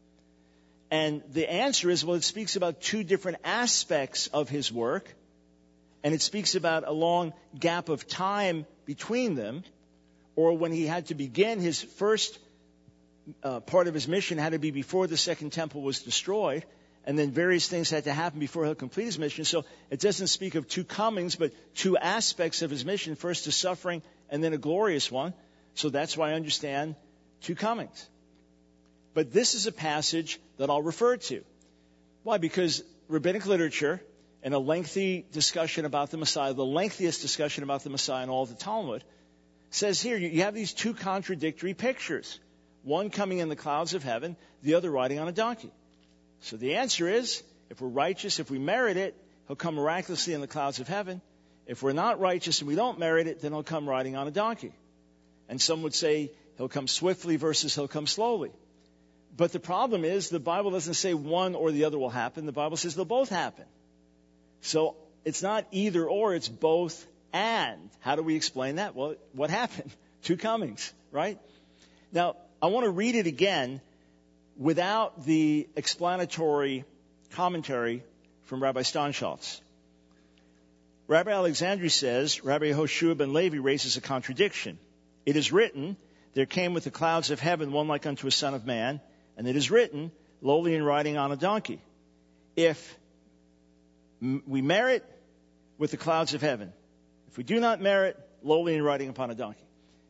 And the answer is, well, it speaks about two different aspects of his work, and it speaks about a long gap of time between them, or when he had to begin his first uh, part of his mission had to be before the second temple was destroyed, and then various things had to happen before he'll complete his mission. So it doesn't speak of two comings, but two aspects of his mission. First, a suffering, and then a glorious one. So that's why I understand two comings. But this is a passage that I'll refer to. Why? Because rabbinic literature and a lengthy discussion about the Messiah, the lengthiest discussion about the Messiah in all of the Talmud, says here you have these two contradictory pictures. One coming in the clouds of heaven, the other riding on a donkey. So the answer is, if we're righteous, if we merit it, he'll come miraculously in the clouds of heaven. If we're not righteous and we don't merit it, then he'll come riding on a donkey. And some would say he'll come swiftly versus he'll come slowly. But the problem is the Bible doesn't say one or the other will happen. The Bible says they'll both happen. So it's not either or, it's both and. How do we explain that? Well, what happened? Two comings, right? Now, I want to read it again without the explanatory commentary from Rabbi Steinschaltz. Rabbi Alexandri says, Rabbi Yehoshua ben Levi raises a contradiction. It is written, there came with the clouds of heaven one like unto a son of man, and it is written, lowly and riding on a donkey. If m- we merit, with the clouds of heaven. If we do not merit, lowly and riding upon a donkey.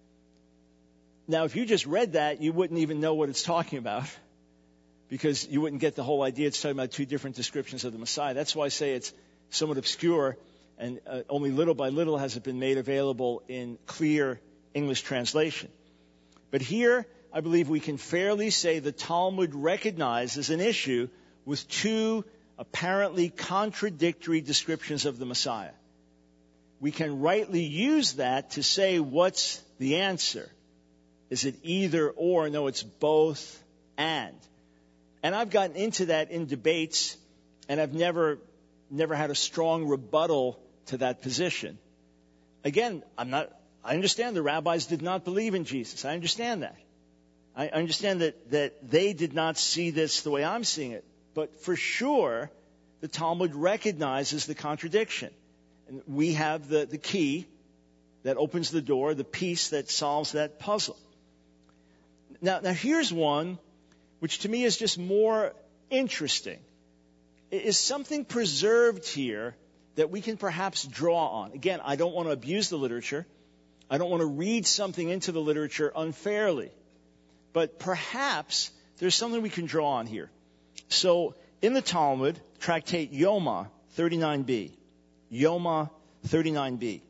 Now, if you just read that, you wouldn't even know what it's talking about, because you wouldn't get the whole idea. It's talking about two different descriptions of the Messiah. That's why I say it's somewhat obscure, and uh, only little by little has it been made available in clear English translation. But here, I believe we can fairly say the Talmud recognizes an issue with two apparently contradictory descriptions of the Messiah. We can rightly use that to say, what's the answer? Is it either or? No, it's both and. And I've gotten into that in debates, and I've never, never had a strong rebuttal to that position. Again, I'm not, I understand the rabbis did not believe in Jesus. I understand that. I understand that, that they did not see this the way I'm seeing it. But for sure, the Talmud recognizes the contradiction. And we have the, the key that opens the door, the piece that solves that puzzle. Now, now here's one which to me is just more interesting. Is something preserved here that we can perhaps draw on? Again, I don't want to abuse the literature. I don't want to read something into the literature unfairly. But perhaps there's something we can draw on here. So in the Talmud, tractate Yoma thirty-nine b, Yoma thirty-nine b.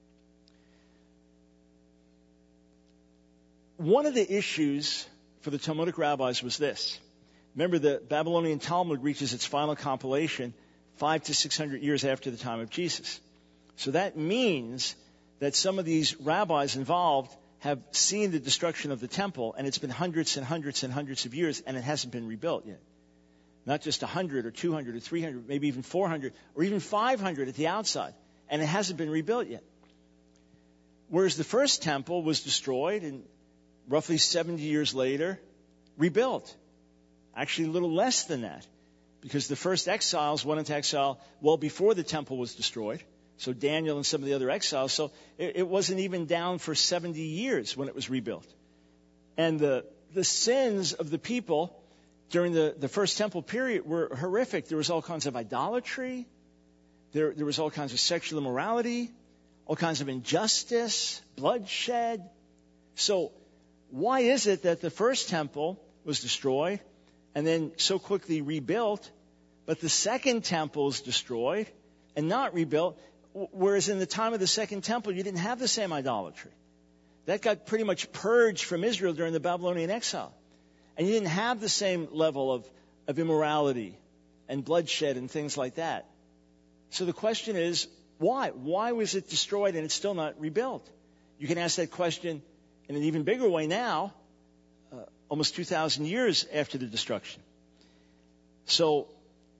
One of the issues for the Talmudic rabbis was this. Remember, the Babylonian Talmud reaches its final compilation five to six hundred years after the time of Jesus. So that means that some of these rabbis involved have seen the destruction of the temple, and it's been hundreds and hundreds and hundreds of years, and it hasn't been rebuilt yet. Not just one hundred or two hundred or three hundred, maybe even four hundred or even five hundred at the outside, and it hasn't been rebuilt yet. Whereas the first temple was destroyed and roughly seventy years later rebuilt. Actually a little less than that, because the first exiles went into exile well before the temple was destroyed. So Daniel and some of the other exiles. So it, it wasn't even down for seventy years when it was rebuilt. And the, the sins of the people during the, the first temple period were horrific. There was all kinds of idolatry. There, there was all kinds of sexual immorality, all kinds of injustice, bloodshed. So why is it that the first temple was destroyed and then so quickly rebuilt, but the second temple is destroyed and not rebuilt? Whereas in the time of the second temple, you didn't have the same idolatry. That got pretty much purged from Israel during the Babylonian exile. And you didn't have the same level of, of immorality and bloodshed and things like that. So the question is, why? Why was it destroyed and it's still not rebuilt? You can ask that question in an even bigger way now, uh, almost two thousand years after the destruction. So,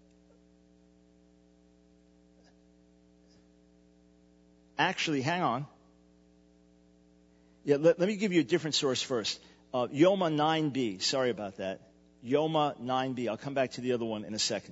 actually, hang on. Yeah, let, let me give you a different source first. Uh, Yoma nine b. Sorry about that. Yoma nine b. I'll come back to the other one in a second.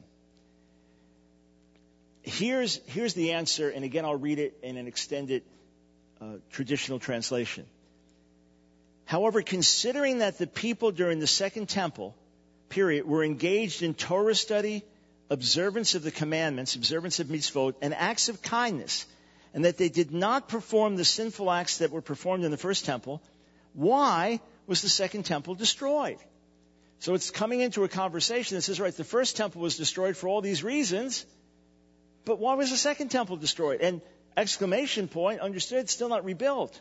Here's, here's the answer, and again, I'll read it in an extended uh, traditional translation. However, considering that the people during the Second Temple period were engaged in Torah study observance of the commandments, observance of mitzvot, and acts of kindness, and that they did not perform the sinful acts that were performed in the first temple, why was the second temple destroyed? So it's coming into a conversation that says, right, the first temple was destroyed for all these reasons, but why was the second temple destroyed? And exclamation point, understood, still not rebuilt.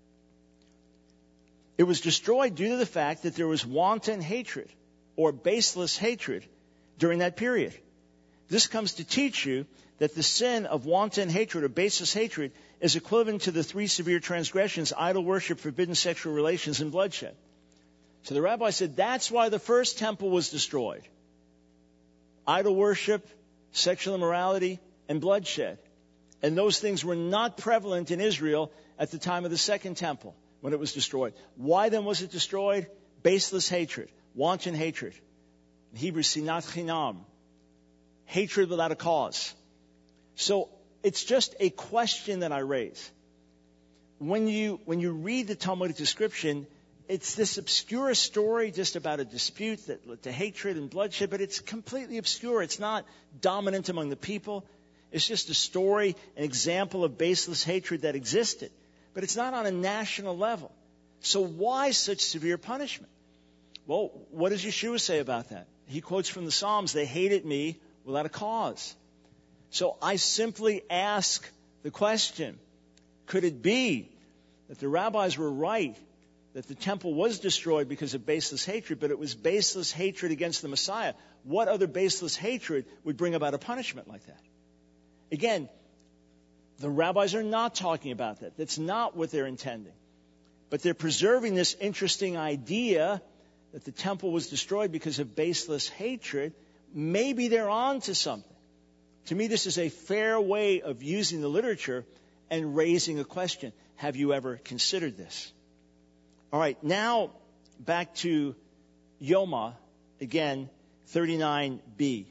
It was destroyed due to the fact that there was wanton hatred or baseless hatred during that period. This comes to teach you that the sin of wanton hatred or baseless hatred is equivalent to the three severe transgressions: idol worship, forbidden sexual relations, and bloodshed. So the rabbi said that's why the first temple was destroyed. Idol worship, sexual immorality, and bloodshed. And those things were not prevalent in Israel at the time of the second temple when it was destroyed. Why then was it destroyed? Baseless hatred, wanton hatred. In Hebrew, sinat chinam. Hatred without a cause. So it's just a question that I raise. When you when you read the Talmudic description, it's this obscure story just about a dispute that led to hatred and bloodshed, but it's completely obscure. It's not dominant among the people. It's just a story, an example of baseless hatred that existed. But it's not on a national level. So why such severe punishment? Well, what does Yeshua say about that? He quotes from the Psalms, they hated me without a cause. So I simply ask the question, could it be that the rabbis were right, that the temple was destroyed because of baseless hatred, but it was baseless hatred against the Messiah? What other baseless hatred would bring about a punishment like that? Again, the rabbis are not talking about that. That's not what they're intending. But they're preserving this interesting idea that the temple was destroyed because of baseless hatred. Maybe they're on to something. To me, this is a fair way of using the literature and raising a question. Have you ever considered this? All right, now back to Yoma, again, thirty-nine b.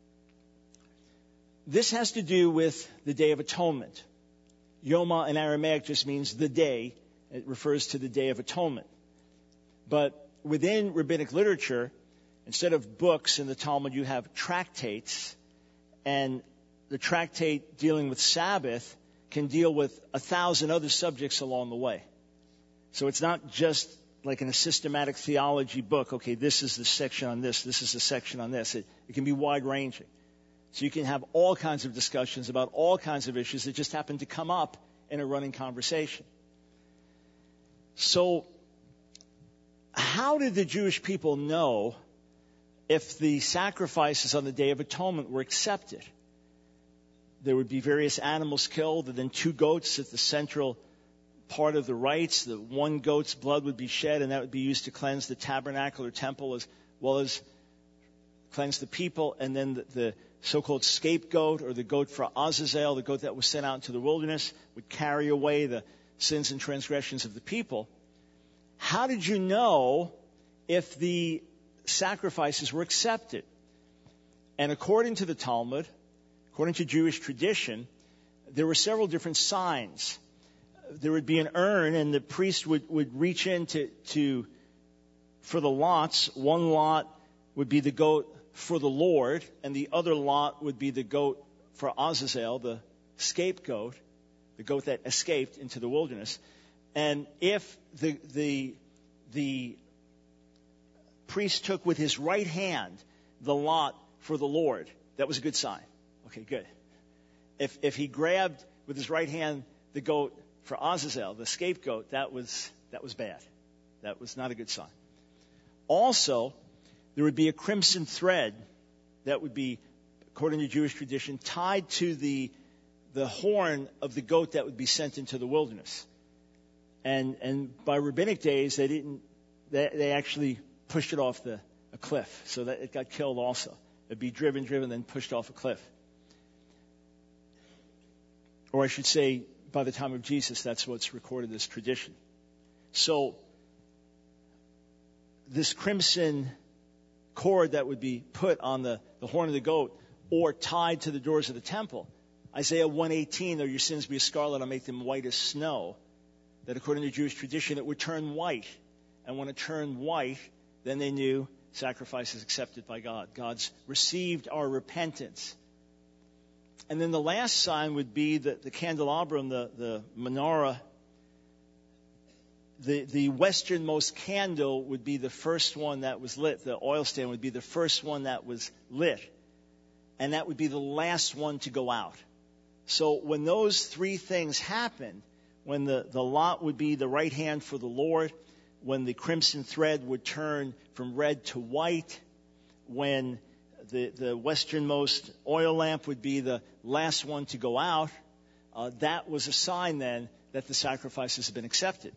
This has to do with the Day of Atonement. Yoma in Aramaic just means the day. It refers to the Day of Atonement. But within rabbinic literature, instead of books in the Talmud, you have tractates. And the tractate dealing with Sabbath can deal with a thousand other subjects along the way. So it's not just like in a systematic theology book, okay, this is the section on this, this is the section on this. It, it can be wide-ranging. So you can have all kinds of discussions about all kinds of issues that just happen to come up in a running conversation. So how did the Jewish people know if the sacrifices on the Day of Atonement were accepted? There would be various animals killed, and then two goats at the central part of the rites. The one goat's blood would be shed, and that would be used to cleanse the tabernacle or temple as well as cleanse the people. And then the, the so-called scapegoat, or the goat for Azazel, the goat that was sent out into the wilderness, would carry away the sins and transgressions of the people. How did you know if the sacrifices were accepted? And according to the Talmud, according to Jewish tradition, there were several different signs. There would be an urn, and the priest would, would reach in to, to, for the lots. One lot would be the goat for the Lord, and the other lot would be the goat for Azazel, the scapegoat, the goat that escaped into the wilderness. And if the the the priest took with his right hand the lot for the Lord, that was a good sign. Okay, good. If if he grabbed with his right hand the goat for Azazel, the scapegoat, that was that was bad. That was not a good sign. Also, there would be a crimson thread that would be, according to Jewish tradition, tied to the the horn of the goat that would be sent into the wilderness. And and by rabbinic days, they didn't. They, they actually pushed it off the a cliff, so that it got killed also. It'd be driven, driven, then pushed off a cliff. Or I should say, by the time of Jesus, that's what's recorded as tradition. So this crimson cord that would be put on the, the horn of the goat or tied to the doors of the temple. Isaiah one eighteen, though your sins be as scarlet, I'll make them white as snow. That according to Jewish tradition, it would turn white. And when it turned white, then they knew sacrifice is accepted by God. God's received our repentance. And then the last sign would be the, the candelabrum, the, the menorah. The, the westernmost candle would be the first one that was lit. The oil stand would be the first one that was lit. And that would be the last one to go out. So when those three things happen, when the, the lot would be the right hand for the Lord, when the crimson thread would turn from red to white, when the, the westernmost oil lamp would be the last one to go out, uh, that was a sign then that the sacrifices had been accepted.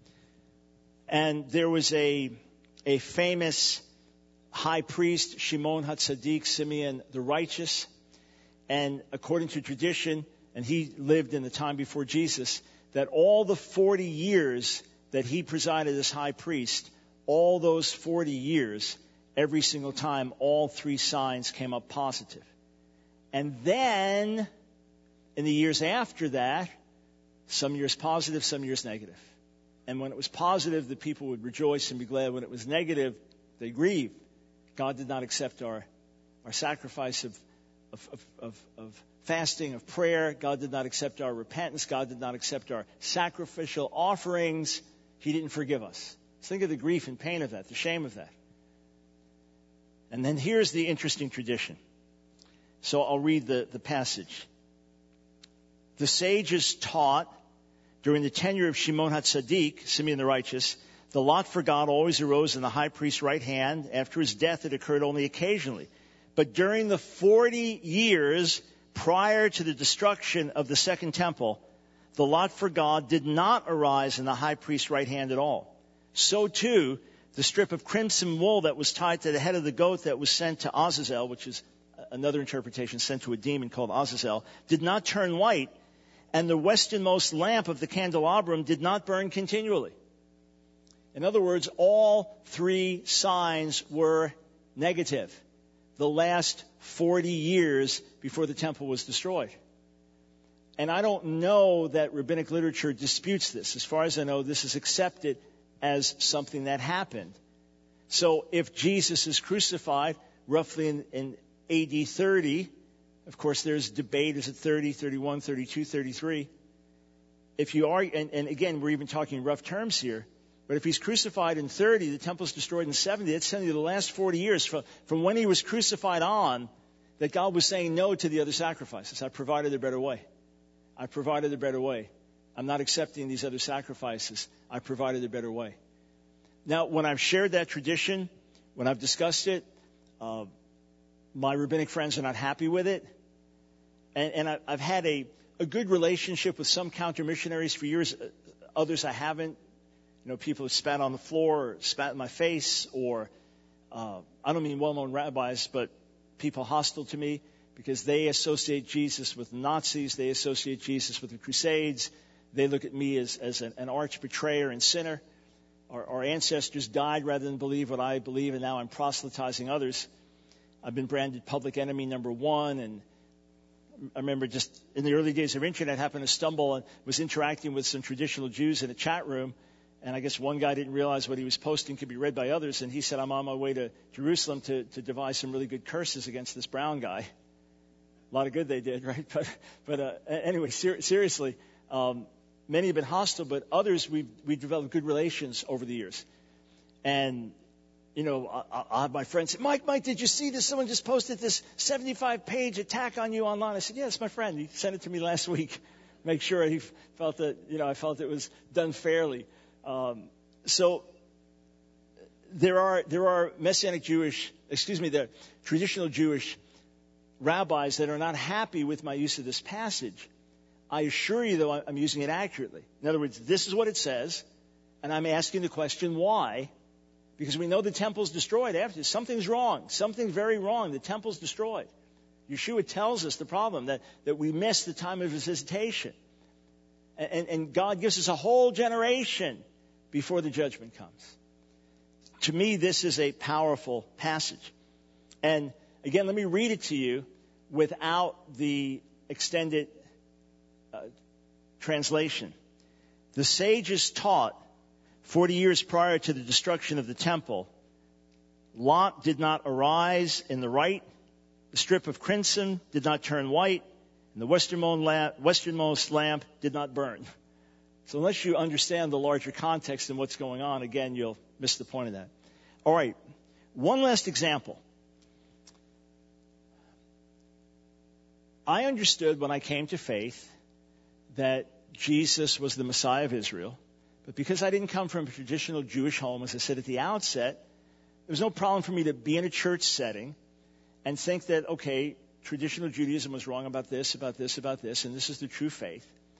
And there was a, a famous high priest, Shimon HaTzadik, Simeon the Righteous, and according to tradition, and he lived in the time before Jesus, that all the forty years that he presided as high priest, all those forty years, every single time, all three signs came up positive. And then, in the years after that, some years positive, some years negative. And when it was positive, the people would rejoice and be glad. When it was negative, they grieved. God did not accept our, our sacrifice of, of, of, of, of fasting, of prayer. God did not accept our repentance. God did not accept our sacrificial offerings. He didn't forgive us. Let's think of the grief and pain of that, the shame of that. And then here's the interesting tradition. So I'll read the, the passage. The sages taught during the tenure of Shimon HaTzadik, Simeon the Righteous, the lot for God always arose in the high priest's right hand. After his death, it occurred only occasionally. But during the forty years prior to the destruction of the second temple, the lot for God did not arise in the high priest's right hand at all. So too, the strip of crimson wool that was tied to the head of the goat that was sent to Azazel, which is another interpretation, sent to a demon called Azazel, did not turn white, and the westernmost lamp of the candelabrum did not burn continually. In other words, all three signs were negative the last forty years before the temple was destroyed. And I don't know that rabbinic literature disputes this. As far as I know, this is accepted as something that happened. So if Jesus is crucified roughly in, in A D thirty, of course there's debate, is it thirty, thirty-one, thirty-two, thirty-three? If you are, and, and again, we're even talking rough terms here, but if he's crucified in thirty, the temple's destroyed in seventy, that's telling you the last forty years, from, from when he was crucified on, that God was saying no to the other sacrifices. I provided a better way. I provided a better way. I'm not accepting these other sacrifices. I provided a better way. Now, when I've shared that tradition, when I've discussed it, uh, my rabbinic friends are not happy with it. And, and I, I've had a, a good relationship with some counter-missionaries for years. Others I haven't. You know, people have spat on the floor or spat in my face, or uh, I don't mean well-known rabbis, but people hostile to me because they associate Jesus with Nazis. They associate Jesus with the Crusades. They look at me as, as an, an arch betrayer and sinner. Our, our ancestors died rather than believe what I believe, and now I'm proselytizing others. I've been branded public enemy number one, and I remember just in the early days of internet, happened to stumble and was interacting with some traditional Jews in a chat room, and I guess one guy didn't realize what he was posting could be read by others, and he said, I'm on my way to Jerusalem to, to devise some really good curses against this brown guy. A lot of good they did, right? But but uh, anyway, ser- seriously, um, many have been hostile, but others we've, we've developed good relations over the years. And, you know, I, I have my friends say, Mike, Mike, did you see this? Someone just posted this seventy-five page attack on you online. I said, yeah, it's my friend. He sent it to me last week. Make sure he felt that, you know, I felt it was done fairly. Um, so there are there are Messianic Jewish, excuse me, the traditional Jewish rabbis that are not happy with my use of this passage. I assure you, though, I'm using it accurately. In other words, this is what it says, and I'm asking the question, why? Because we know the temple's destroyed after this. Something's wrong. Something's very wrong. The temple's destroyed. Yeshua tells us the problem, that, that we missed the time of his visitation. And, and, and God gives us a whole generation before the judgment comes. To me, this is a powerful passage. And again, let me read it to you without the extended uh, translation. The sages taught forty years prior to the destruction of the temple, Lot did not arise in the right. The strip of crimson did not turn white. And the westernmost lamp, westernmost lamp did not burn. So unless you understand the larger context and what's going on, again, you'll miss the point of that. All right. One last example. I understood when I came to faith that Jesus was the Messiah of Israel. But because I didn't come from a traditional Jewish home, as I said at the outset, there was no problem for me to be in a church setting and think that, okay, traditional Judaism was wrong about this, about this, about this, and this is the true faith.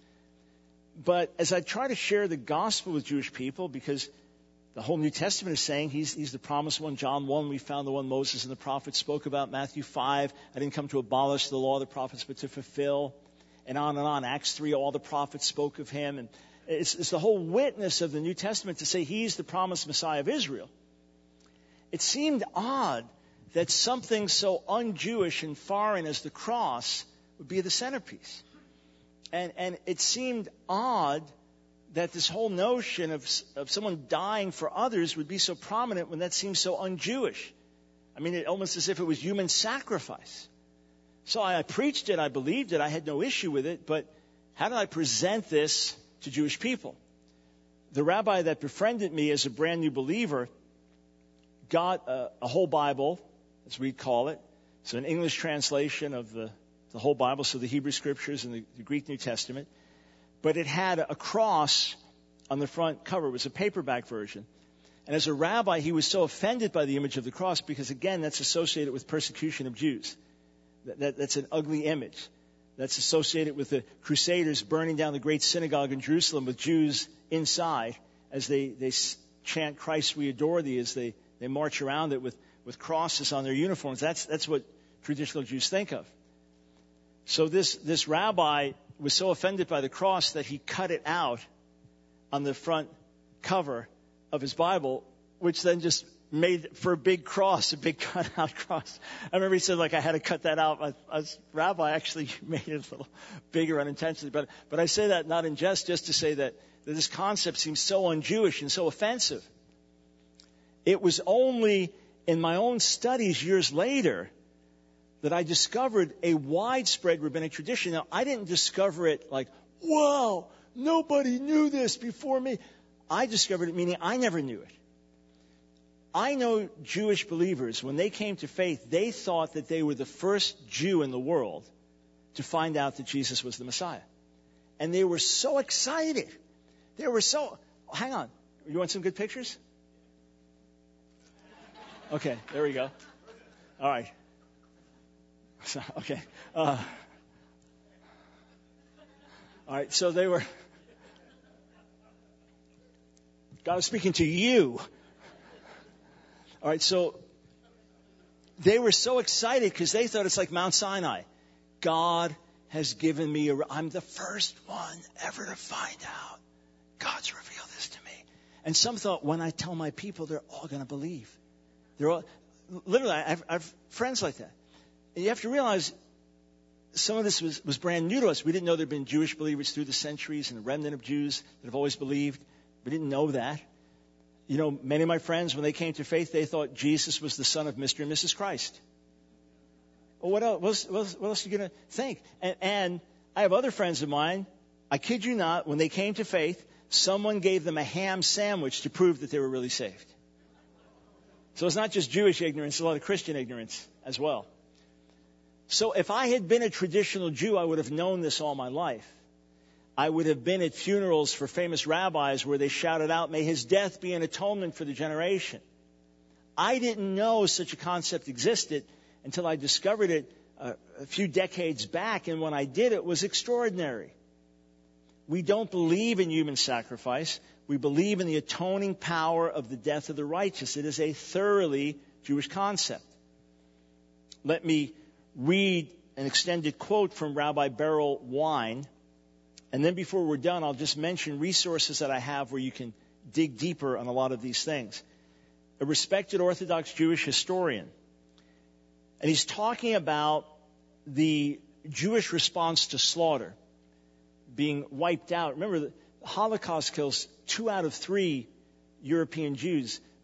But as I try to share the gospel with Jewish people, because the whole New Testament is saying he's, he's the promised one. John one, we found the one Moses and the prophets spoke about. Matthew five, I didn't come to abolish the law of the prophets, but to fulfill. And on and on. Acts three, all the prophets spoke of him. And it's, it's the whole witness of the New Testament to say he's the promised Messiah of Israel. It seemed odd that something so un-Jewish and foreign as the cross would be the centerpiece. And, and it seemed odd that this whole notion of, of someone dying for others would be so prominent when that seems so un-Jewish. I mean, it almost as if it was human sacrifice. So I, I preached it, I believed it, I had no issue with it, but how did I present this to Jewish people? The rabbi that befriended me as a brand new believer got a, a whole Bible, as we'd call it. So an English translation of the, the whole Bible, so the Hebrew Scriptures and the, the Greek New Testament. But it had a cross on the front cover. It was a paperback version. And as a rabbi, he was so offended by the image of the cross because, again, that's associated with persecution of Jews. That, that, that's an ugly image. That's associated with the Crusaders burning down the great synagogue in Jerusalem with Jews inside as they, they chant, Christ, we adore thee, as they, they march around it with, with crosses on their uniforms. That's, that's what traditional Jews think of. So this, this rabbi was so offended by the cross that he cut it out on the front cover of his Bible, which then just made for a big cross, a big cut-out cross. I remember he said, like, I had to cut that out. I, as rabbi actually made it a little bigger unintentionally. But, but I say that not in jest, just to say that, that this concept seems so un-Jewish and so offensive. It was only in my own studies years later that I discovered a widespread rabbinic tradition. Now, I didn't discover it like, wow, nobody knew this before me. I discovered it, meaning I never knew it. I know Jewish believers, when they came to faith, they thought that they were the first Jew in the world to find out that Jesus was the Messiah. And they were so excited. They were so, hang on, you want some good pictures? Okay, there we go. All right. So, okay. Uh, all right, so they were, God was speaking to you. All right, so they were so excited because they thought it's like Mount Sinai. God has given me, a, I'm the first one ever to find out. God's revealed this to me. And some thought, when I tell my people, they're all going to believe. They're all, literally, I have, I have friends like that. And you have to realize some of this was, was brand new to us. We didn't know there had been Jewish believers through the centuries and a remnant of Jews that have always believed. We didn't know that. You know, many of my friends, when they came to faith, they thought Jesus was the son of Mister and Missus Christ. Well, what else, what else, what else, what else are you going to think? And, and I have other friends of mine, I kid you not, when they came to faith, someone gave them a ham sandwich to prove that they were really saved. So it's not just Jewish ignorance, it's a lot of Christian ignorance as well. So if I had been a traditional Jew, I would have known this all my life. I would have been at funerals for famous rabbis where they shouted out, may his death be an atonement for the generation. I didn't know such a concept existed until I discovered it uh, a few decades back, and when I did, it was extraordinary. We don't believe in human sacrifice. We believe in the atoning power of the death of the righteous. It is a thoroughly Jewish concept. Let me read an extended quote from Rabbi Beryl Wine. And then before we're done, I'll just mention resources that I have where you can dig deeper on a lot of these things. A respected Orthodox Jewish historian. And he's talking about the Jewish response to slaughter, being wiped out. Remember, the Holocaust kills two out of three European Jews.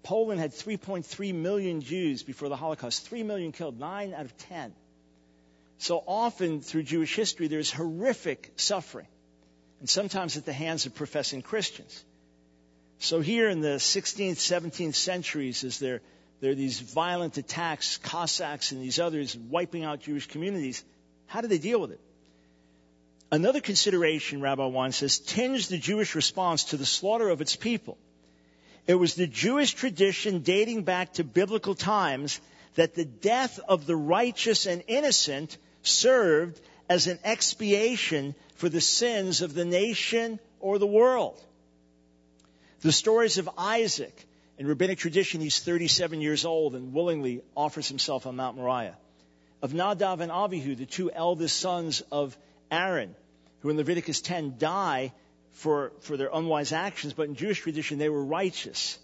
Poland had three point three million Jews before the Holocaust, three million killed, nine out of ten. So often through Jewish history, there's horrific suffering, and sometimes at the hands of professing Christians. So here in the sixteenth, seventeenth centuries, as there, there are these violent attacks, Cossacks and these others wiping out Jewish communities, how do they deal with it? Another consideration, Rabbi Wein says, tinged the Jewish response to the slaughter of its people. It was the Jewish tradition dating back to biblical times that the death of the righteous and innocent served as an expiation for the sins of the nation or the world. The stories of Isaac, in rabbinic tradition, he's thirty-seven years old and willingly offers himself on Mount Moriah. Of Nadav and Avihu, the two eldest sons of Aaron, who in Leviticus ten die for, for their unwise actions, but in Jewish tradition they were righteous.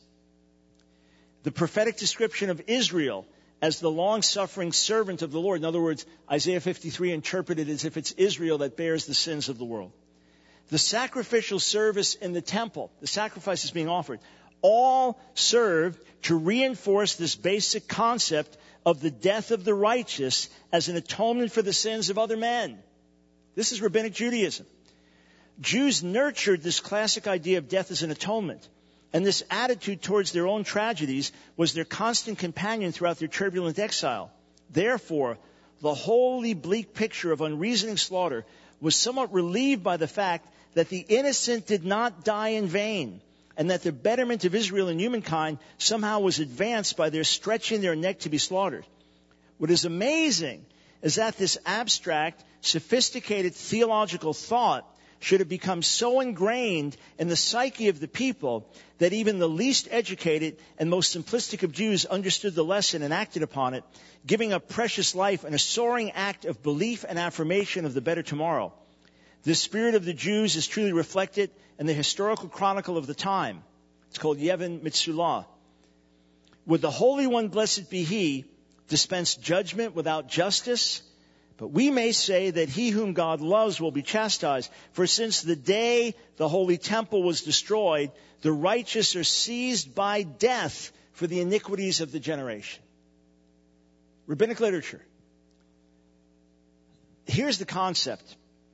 The prophetic description of Israel as the long-suffering servant of the Lord. In other words, Isaiah fifty-three interpreted as if it's Israel that bears the sins of the world. The sacrificial service in the temple, the sacrifices being offered, all served to reinforce this basic concept of the death of the righteous as an atonement for the sins of other men. This is rabbinic Judaism. Jews nurtured this classic idea of death as an atonement. And this attitude towards their own tragedies was their constant companion throughout their turbulent exile. Therefore, the wholly bleak picture of unreasoning slaughter was somewhat relieved by the fact that the innocent did not die in vain, and that the betterment of Israel and humankind somehow was advanced by their stretching their neck to be slaughtered. What is amazing is that this abstract, sophisticated theological thought should have become so ingrained in the psyche of the people that even the least educated and most simplistic of Jews understood the lesson and acted upon it, giving up precious life in a soaring act of belief and affirmation of the better tomorrow. The spirit of the Jews is truly reflected in the historical chronicle of the time. It's called Yevon Mitzulah. Would the Holy One, blessed be He, dispense judgment without justice? But we may say that he whom God loves will be chastised. For since the day the holy temple was destroyed, the righteous are seized by death for the iniquities of the generation. Rabbinic literature. Here's the concept.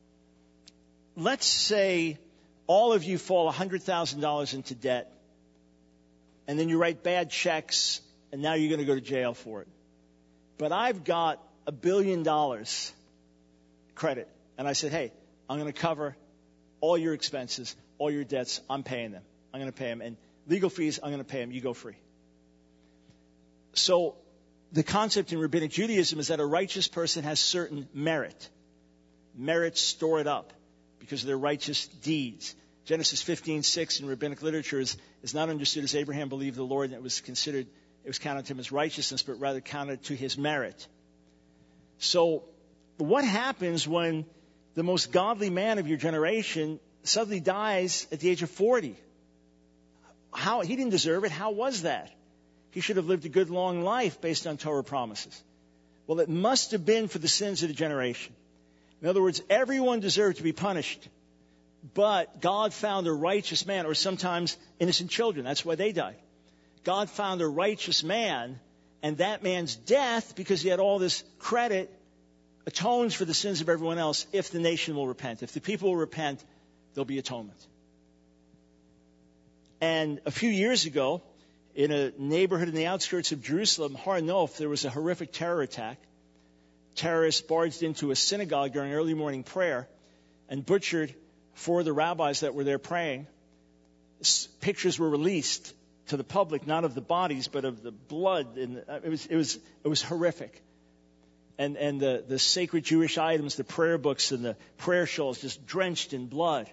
Let's say all of you fall one hundred thousand dollars into debt, and then you write bad checks, and now you're going to go to jail for it. But I've got a billion dollars credit. And I said, hey, I'm going to cover all your expenses, all your debts. I'm paying them. I'm going to pay them. And legal fees, I'm going to pay them. You go free. So the concept in rabbinic Judaism is that a righteous person has certain merit. Merit stored up because of their righteous deeds. Genesis fifteen six in rabbinic literature is, is not understood as Abraham believed the Lord, and it was considered, it was counted to him as righteousness, but rather counted to his merit. So what happens when the most godly man of your generation suddenly dies at the age of forty? How, he didn't deserve it. How was that? He should have lived a good long life based on Torah promises. Well, it must have been for the sins of the generation. In other words, everyone deserved to be punished. But God found a righteous man, or sometimes innocent children. That's why they died. God found a righteous man, and that man's death, because he had all this credit, atones for the sins of everyone else if the nation will repent. If the people will repent, there'll be atonement. And a few years ago, in a neighborhood in the outskirts of Jerusalem, Har Nof, there was a horrific terror attack. Terrorists barged into a synagogue during early morning prayer and butchered four of the rabbis that were there praying. Pictures were released to the public, not of the bodies, but of the blood. And it was it was it was horrific. And and the, the sacred Jewish items, the prayer books and the prayer shawls, just drenched in blood.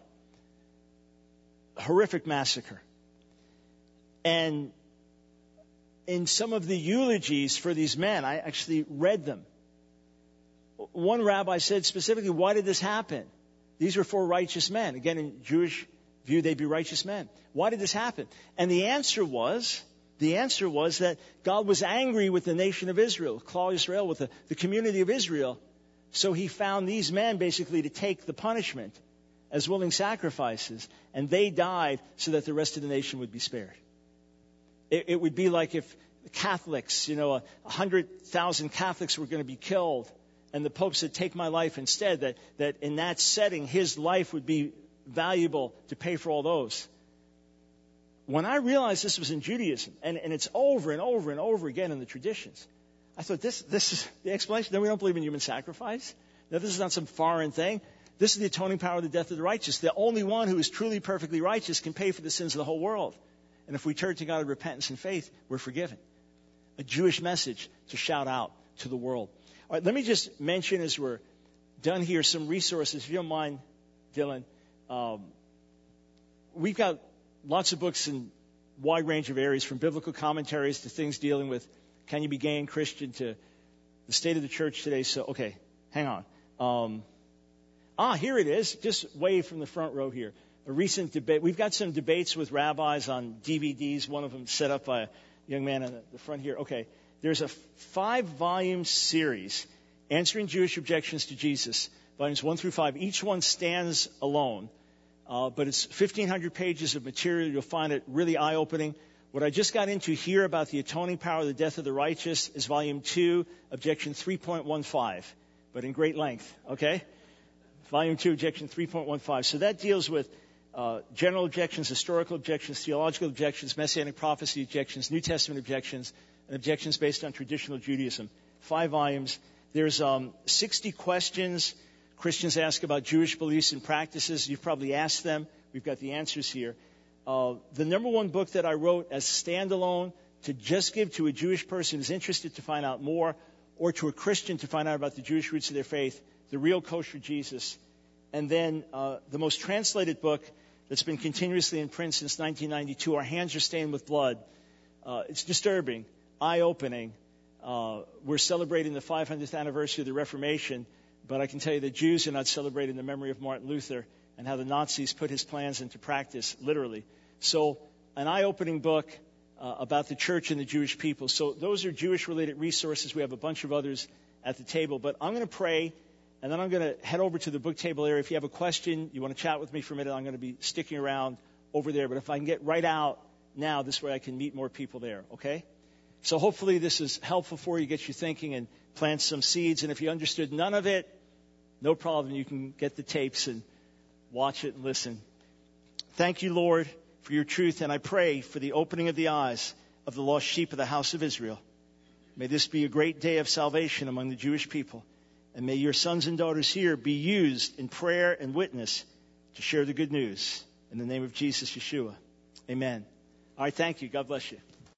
A horrific massacre. And in some of the eulogies for these men, I actually read them. One rabbi said specifically, why did this happen? These were four righteous men. Again, in Jewish view, they'd be righteous men. Why did this happen? And the answer was, the answer was that God was angry with the nation of Israel, Klal Yisrael, with the, the community of Israel. So he found these men basically to take the punishment as willing sacrifices. And they died so that the rest of the nation would be spared. it, it would be like if Catholics, you know, a hundred thousand Catholics were going to be killed, and the Pope said, take my life instead, that, that in that setting, his life would be valuable to pay for all those. When I realized this was in Judaism, and, and it's over and over and over again in the traditions, I thought, this, this is the explanation. Then we don't believe in human sacrifice. Now, this is not some foreign thing. This is the atoning power of the death of the righteous. The only one who is truly perfectly righteous can pay for the sins of the whole world. And if we turn to God in repentance and faith, we're forgiven. A Jewish message to shout out to the world. All right, let me just mention as we're done here some resources. If you don't mind, Dylan, um, we've got lots of books in a wide range of areas, from biblical commentaries to things dealing with can you be gay and Christian to the state of the church today. So, okay, hang on. Um, ah, here it is, just way from the front row here. A recent debate. We've got some debates with rabbis on D V Ds. One of them set up by a young man in the front here. Okay, there's a five-volume series, Answering Jewish Objections to Jesus, volumes one through five. Each one stands alone, uh, but it's fifteen hundred pages of material. You'll find it really eye-opening. What I just got into here about the atoning power of the death of the righteous is volume two, objection three point one five, but in great length, okay? Volume two, objection three point one five. So that deals with uh, general objections, historical objections, theological objections, messianic prophecy objections, New Testament objections, and objections based on traditional Judaism. Five volumes. There's um, sixty questions Christians ask about Jewish beliefs and practices. You've probably asked them. We've got the answers here. Uh, the number one book that I wrote as standalone to just give to a Jewish person who's interested to find out more, or to a Christian to find out about the Jewish roots of their faith, The Real Kosher Jesus. And then uh, the most translated book that's been continuously in print since nineteen ninety-two, Our Hands Are Stained with Blood. Uh, it's disturbing, eye-opening. Uh, we're celebrating the five hundredth anniversary of the Reformation, but I can tell you that Jews are not celebrating the memory of Martin Luther and how the Nazis put his plans into practice, literally. So an eye-opening book uh, about the church and the Jewish people. So those are Jewish-related resources. We have a bunch of others at the table. But I'm going to pray, and then I'm going to head over to the book table area. If you have a question, you want to chat with me for a minute, I'm going to be sticking around over there. But if I can get right out now, this way I can meet more people there, okay? So hopefully this is helpful for you, get you thinking, and plant some seeds. And if you understood none of it, no problem. You can get the tapes and watch it and listen. Thank you, Lord, for your truth, and I pray for the opening of the eyes of the lost sheep of the house of Israel. May this be a great day of salvation among the Jewish people, and may your sons and daughters here be used in prayer and witness to share the good news. In the name of Jesus, Yeshua. Amen. All right, thank you. God bless you.